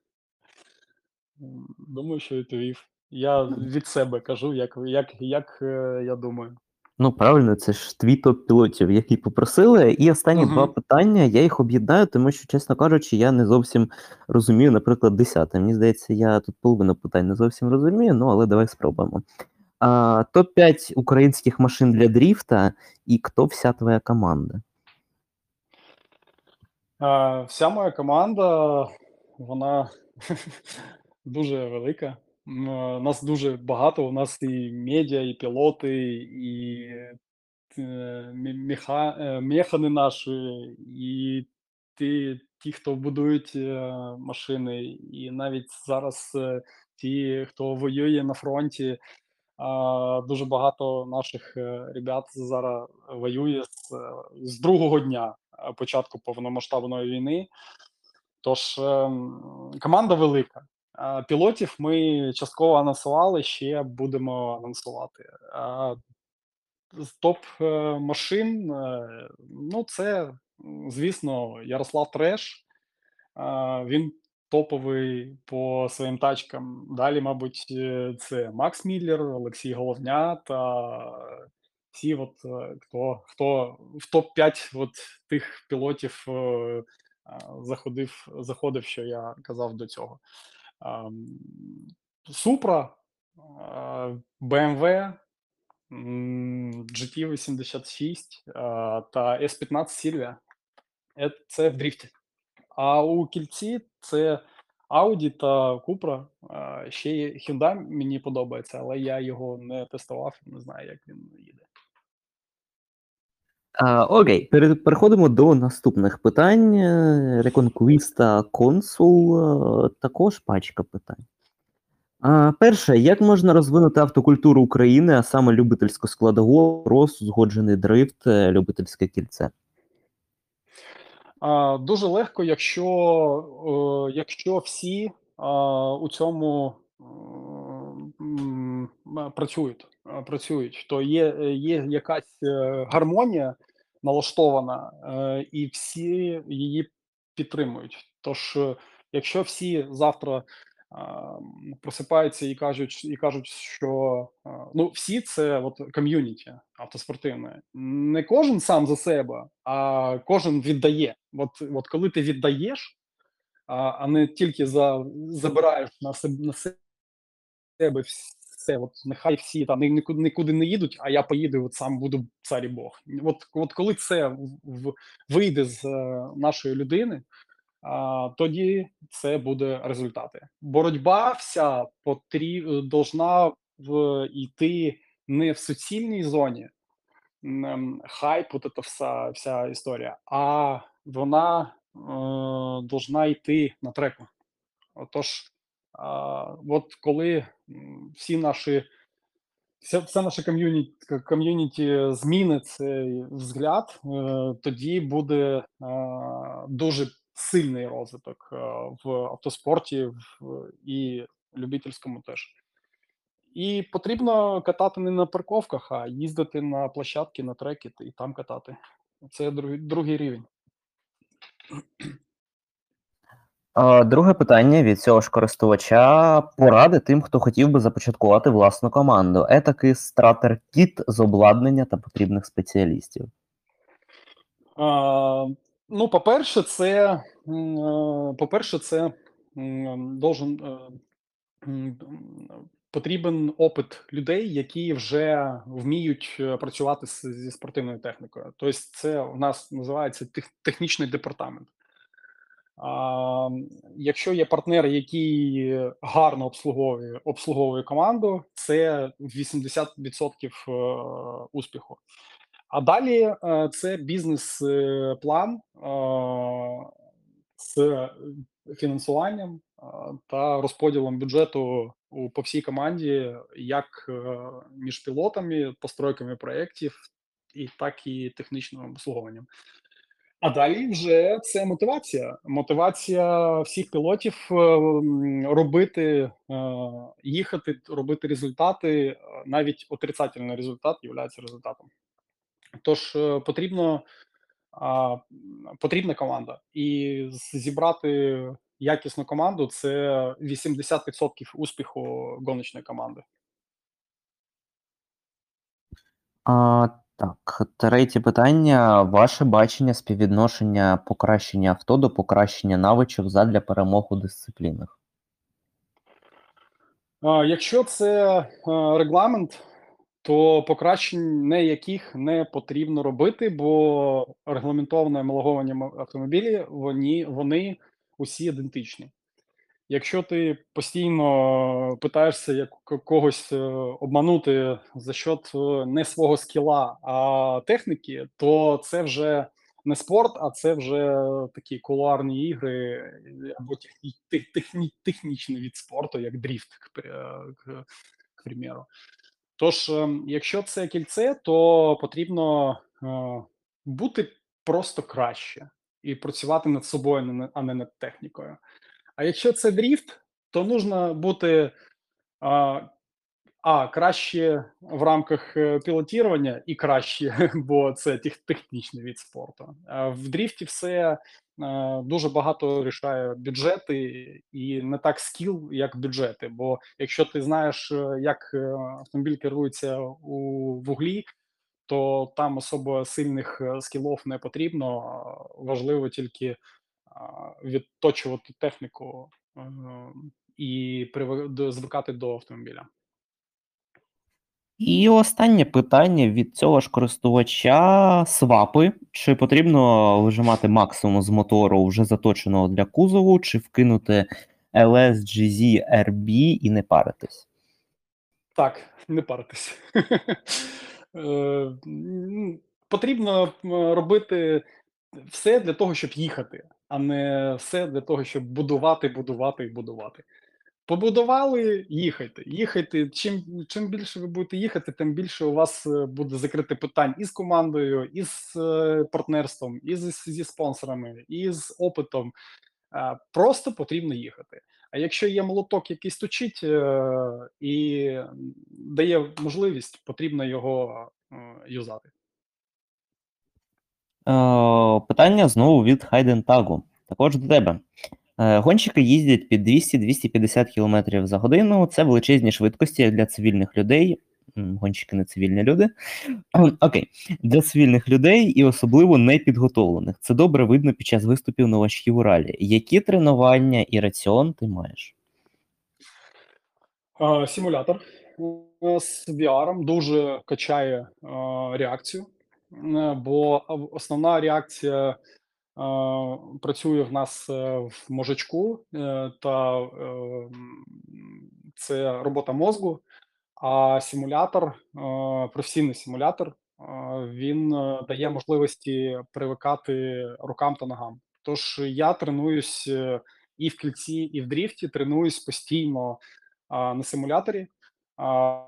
М, Думаю, що відповів. Я від себе кажу, як, як, як е, я думаю. Ну, правильно, це ж твій топ пілотів, які попросили. І останні два Угу. питання я їх об'єднаю, тому що, чесно кажучи, я не зовсім розумію, наприклад, десяте. Мені здається, я тут половину питань не зовсім розумію, ну але давай спробуємо. А, топ п'ять українських машин для дріфта, і хто вся твоя команда? А, вся моя команда, вона дуже велика. М, е, Нас дуже багато. У нас і медіа, і пілоти, і е, мі- меха, е, механи наші, і ті, ті, хто будують е, машини, і навіть зараз е, ті, хто воює на фронті. А, дуже багато наших е, ребят зараз воює з, е, з другого дня е, початку повномасштабної війни. Тож ем, команда велика. А, пілотів ми частково анонсували, ще будемо анонсувати. А, з топ е, машин, е, ну це, м, звісно, Ярослав Треш. А, він топовий по своїм тачкам. Далі, мабуть, е, це Макс Міллер, Олексій Головня та всі, от, е, хто хто в топ п'ять от тих пілотів е, а, заходив заходив, що я казав до цього. Ам, Supra, а, бе ем ве, м, джі ті вісімдесят шість, а, та ес п'ятнадцять Silvia. Е, Це в дрифті. А у кільці це Audi та Cupra. А, ще є Hyundai мені подобається, але я його не тестував, не знаю, як він їде. А, окей, пере- переходимо до наступних питань. Е, Reconquista Consul, е, також пачка питань. А, перше, як можна розвинути автокультуру України, а саме любительську складову, крос, узгоджений дрифт, е, любительське кільце? А, дуже легко, якщо, е, якщо всі а, у цьому м, м, працюють, а, працюють, то є, е, є якась е, гармонія налаштована, е, і всі її підтримують. Тож, е, якщо всі завтра а, м, просипаються і кажуть, і кажуть, що а, ну всі це от ком'юніті автоспортивне. Не кожен сам за себе, а кожен віддає. От, от коли ти віддаєш, а, а не тільки за забираєш на себе на себе все, от нехай всі там ні- нікуди, нікуди не їдуть, а я поїду, от сам буду цар і Бог. От, от коли це в, в- вийде з е, нашої людини, а, тоді це буде результати. Боротьба вся потріб, должна в, йти не в суцільній зоні, м, хайп, от эта вся, вся історія, а вона е, должна йти на треку. Отож, а, от коли м, всі наші Вся вся наша ком'юніті ком'юніті змінить цей взгляд, е, тоді буде, е, дуже сильний розвиток, е, в автоспорті, в і любительському теж. І потрібно катати не на парковках, а їздити на площадки, на треки і там катати. Це другий другий рівень. А, друге питання від цього ж користувача. Поради тим, хто хотів би започаткувати власну команду. Етакий стратер-кіт з обладнання та потрібних спеціалістів. А, ну, по-перше, це, м, е, по-перше, це, м, должен, е М, потрібен опит людей, які вже вміють е, працювати з зі спортивною технікою. Тобто це у нас називається тех технічний департамент. А, якщо є партнер, який гарно обслуговує обслуговує команду, це вісімдесят відсотків е, успіху. А далі е, це бізнес-план з фінансуванням а, та розподілом бюджету у по всій команді, як е, між пілотами, постройками проєктів, і так і технічним обслуговуванням. А далі вже це мотивація. Мотивація всіх пілотів, е, м, робити, е, їхати, робити результати, е, навіть отрицательний результат являється результатом. Тож, е, потрібно, а, м, потрібна команда. І з зібрати якісну команду — це вісімдесят відсотків успіху гоночної команди. А, так, третє питання. Ваше бачення співвідношення покращення авто до покращення навичок задля перемог у дисциплінах. А, якщо це, е, регламент, то покращень ніяких не потрібно робити, бо регламентовано емалоговані мо автомобілі, вони вони усі ідентичні. Якщо ти постійно питаєшся як ко когось, е, обманути за счет е, не свого скіла, а техніки, то це вже не спорт, а це вже такі кулуарні ігри, е, або техні тех техні технічний від спорту, як дріфт, к пр е, к к примеру. Тож, ем, якщо це кільце, то потрібно, е, бути просто краще і працювати над собою, не на а не над технікою. А якщо це дріфт, то нужно бути, а, а краще в рамках, е, пілотування і краще, бо це тех технічний від спорту. А в дріфті все, е, дуже багато рішає бюджети і не так скіл, як бюджети. Бо якщо ти знаєш, е, як, е, автомобіль керується у вуглі, то там особо сильних, е, скілов не потрібно. А, важливо тільки, а, відточувати техніку, ем, і приви до звикати до автомобіля. І останнє питання від цього ж користувача: свапи. Чи потрібно вижимати максимум з мотору, вже заточеного для кузову, чи вкинути ел ес джі зет ар бі і не паритись? Так, не паритись. Е, м, Потрібно, м, робити все для того, щоб їхати, а не все для того, щоб будувати, будувати і будувати. Побудували — їхайте. Їхайте. Чим чим більше ви будете їхати, тим більше у вас, е, буде закрити питань і з командою, і з, е, партнерством, і з зі спонсорами, і з опитом. А, просто потрібно їхати. А якщо є молоток, який стучить, е, і, м, дає можливість, потрібно його, е, юзати. Е, питання знову від Хайден Тагу. Також до тебе. Е, Гонщики їздять під двісті двісті п'ятдесят кілометрів за годину. Це величезні швидкості як для цивільних людей. М, Гонщики не цивільні люди. Ем, Окей, для цивільних людей і особливо непідготовлених. Це добре видно під час виступів на важкій Уралі. Які тренування і раціон ти маєш? А, симулятор, е, з ві аром дуже качає, е, реакцію, е, бо ав основна реакція, е, працює в нас, е, в мозжечку, е, та, ем, це робота мозку. А симулятор, е, професійний симулятор, е, він, е, дає можливості привикати рукам та ногам. Тож я тренуюсь, е, і в кільці, і в дріфті, тренуюсь постійно, а, на симуляторі. А,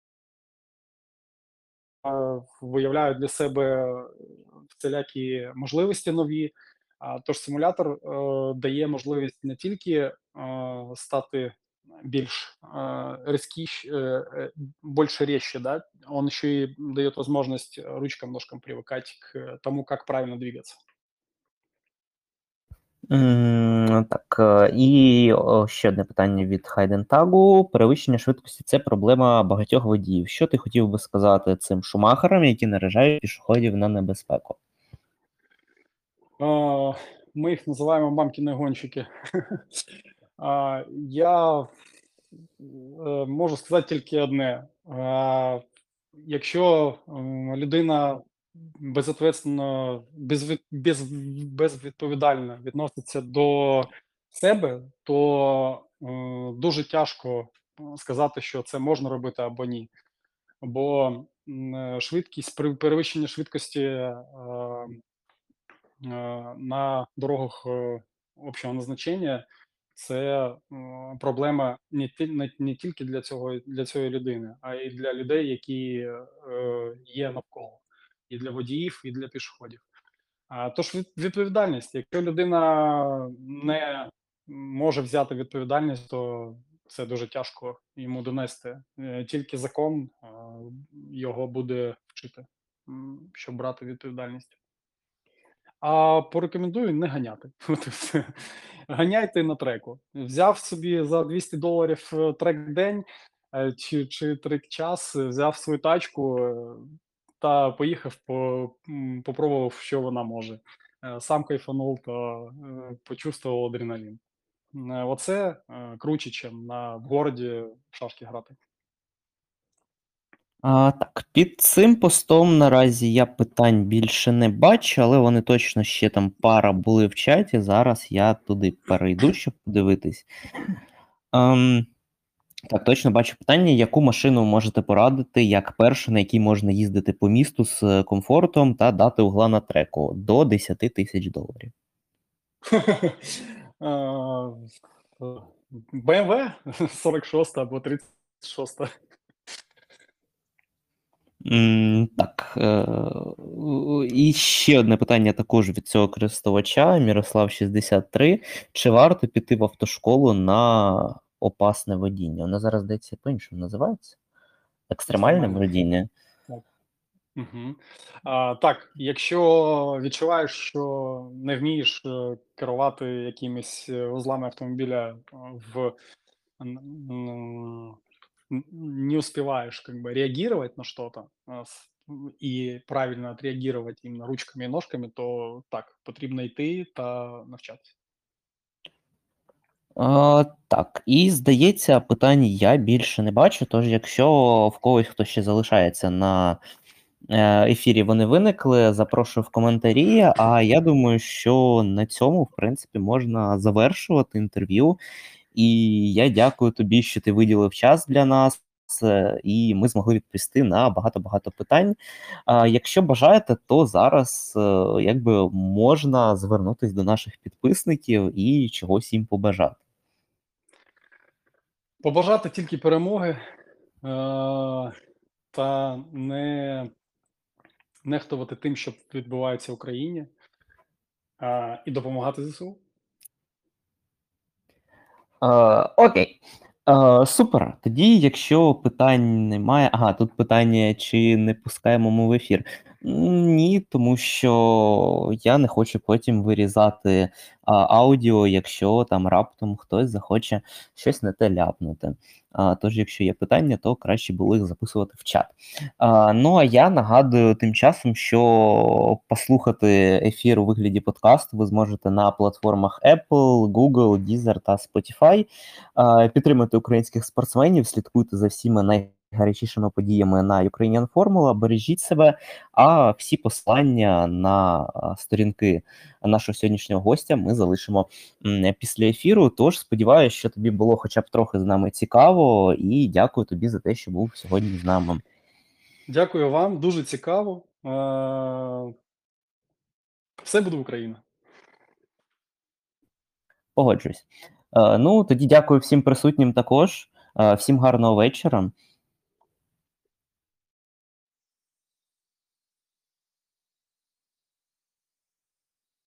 Виявляю для себе всілякі можливості нові. А, тож симулятор, е, дає можливість не тільки, е, стати більш, э, резкищ э, э, больше резче, да, он еще и дает возможность ручкам, ножкам привыкать к тому, как правильно двигаться. М, Так, е, і о, ще одне питання від Хайден Тагу. Перевищення швидкості — це проблема багатьох водіїв. Що ти хотів би сказати цим шумахерам, які наражають пішоходів на небезпеку? А, Мы их называем мамкины гонщики. А, Я е, можу сказати тільки одне: а, якщо м, людина безответственно, безвід, без, безвідповідально відноситься до себе, то е, дуже тяжко е, сказати, що це можна робити або ні. Бо м, е, швидкість, при перевищення швидкості е, е, на дорогах е, общого назначення це е, проблема не, ті- не, не тільки для цього для цієї людини, а й для людей, які е, є навколо, і для водіїв, і для пішоходів. А тож від, відповідальність. Якщо людина не може взяти відповідальність, то це дуже тяжко йому донести. Е, Тільки закон е, його буде вчити, м, щоб брати відповідальність. А порекомендую не ганяти. От і все. Ганяйте на треку. Взяв собі за двісті доларів е, трек день е, чи, чи трек час, е, взяв свою тачку е, та поїхав, по, м, попробував, що вона може. Е, Сам кайфанув та е, почувствував адреналін. Е, Оце е, круче, ніж на в городі в шашки грати. А, так, під цим постом наразі я питань більше не бачу, але вони точно ще там пара були в чаті. Зараз я туди перейду, щоб подивитись. Ем, так, точно бачу питання, яку машину можете порадити як першу, на якій можна їздити по місту з комфортом та дати угла на треку до десять тисяч доларів. Б М В сорок шість або тридцять шість. М, Так. е, І ще одне питання також від цього користувача, Мірослав шістдесят три. Чи варто піти в автошколу на опасне водіння? Вона зараз, здається, по-іншому називається? Екстремальне Екстремальне. водіння? Так. Угу. А, так, якщо відчуваєш, що не вмієш е, керувати якимись е, вузлами автомобіля е, в н- н- н- не успеваешь как бы реагировать на что-то а, с- м, и правильно отреагировать именно ручками и ножками, то так, потрібно йти та навчатися. А, так, і здається, питань я більше не бачу. Тож, якщо в когось хто ще залишається на е, ефірі, вони виникли, запрошую в коментарі. А я думаю, що на цьому, в принципі, можна завершувати інтерв'ю. І я дякую тобі, що ти виділив час для нас, е, і ми змогли відповісти на багато-багато питань. А якщо бажаєте, то зараз е, якби можна звернутися до наших підписників і чогось їм побажати. Побажати тільки перемоги е- та не нехтувати тим, що відбувається в Україні, е- і допомагати З С У. Е, окей. Е, супер. Тоді, якщо питань немає. Ага, тут питання, чи не пускаємо ми в ефір. М, Ні, тому що я не хочу потім вирізати а, аудіо, якщо там раптом хтось захоче щось не те ляпнути. А, тож, якщо є питання, то краще було їх записувати в чат. А, ну а я нагадую тим часом, що послухати ефір у вигляді подкасту ви зможете на платформах Apple, Google, Deezer та Spotify. А, підтримуйте українських спортсменів, слідкуйте за всіма найгарячішими подіями на Ukrainian Formula, бережіть себе. А всі послання на а, сторінки нашого сьогоднішнього гостя ми залишимо м, після ефіру. Тож сподіваюся, що тобі було хоча б трохи з нами цікаво, і дякую тобі за те, що був сьогодні з нами. Дякую вам, дуже цікаво. Е- Все буде Україна. Погоджуюсь. Е, ну, тоді дякую всім присутнім також. Е, всім гарного вечора.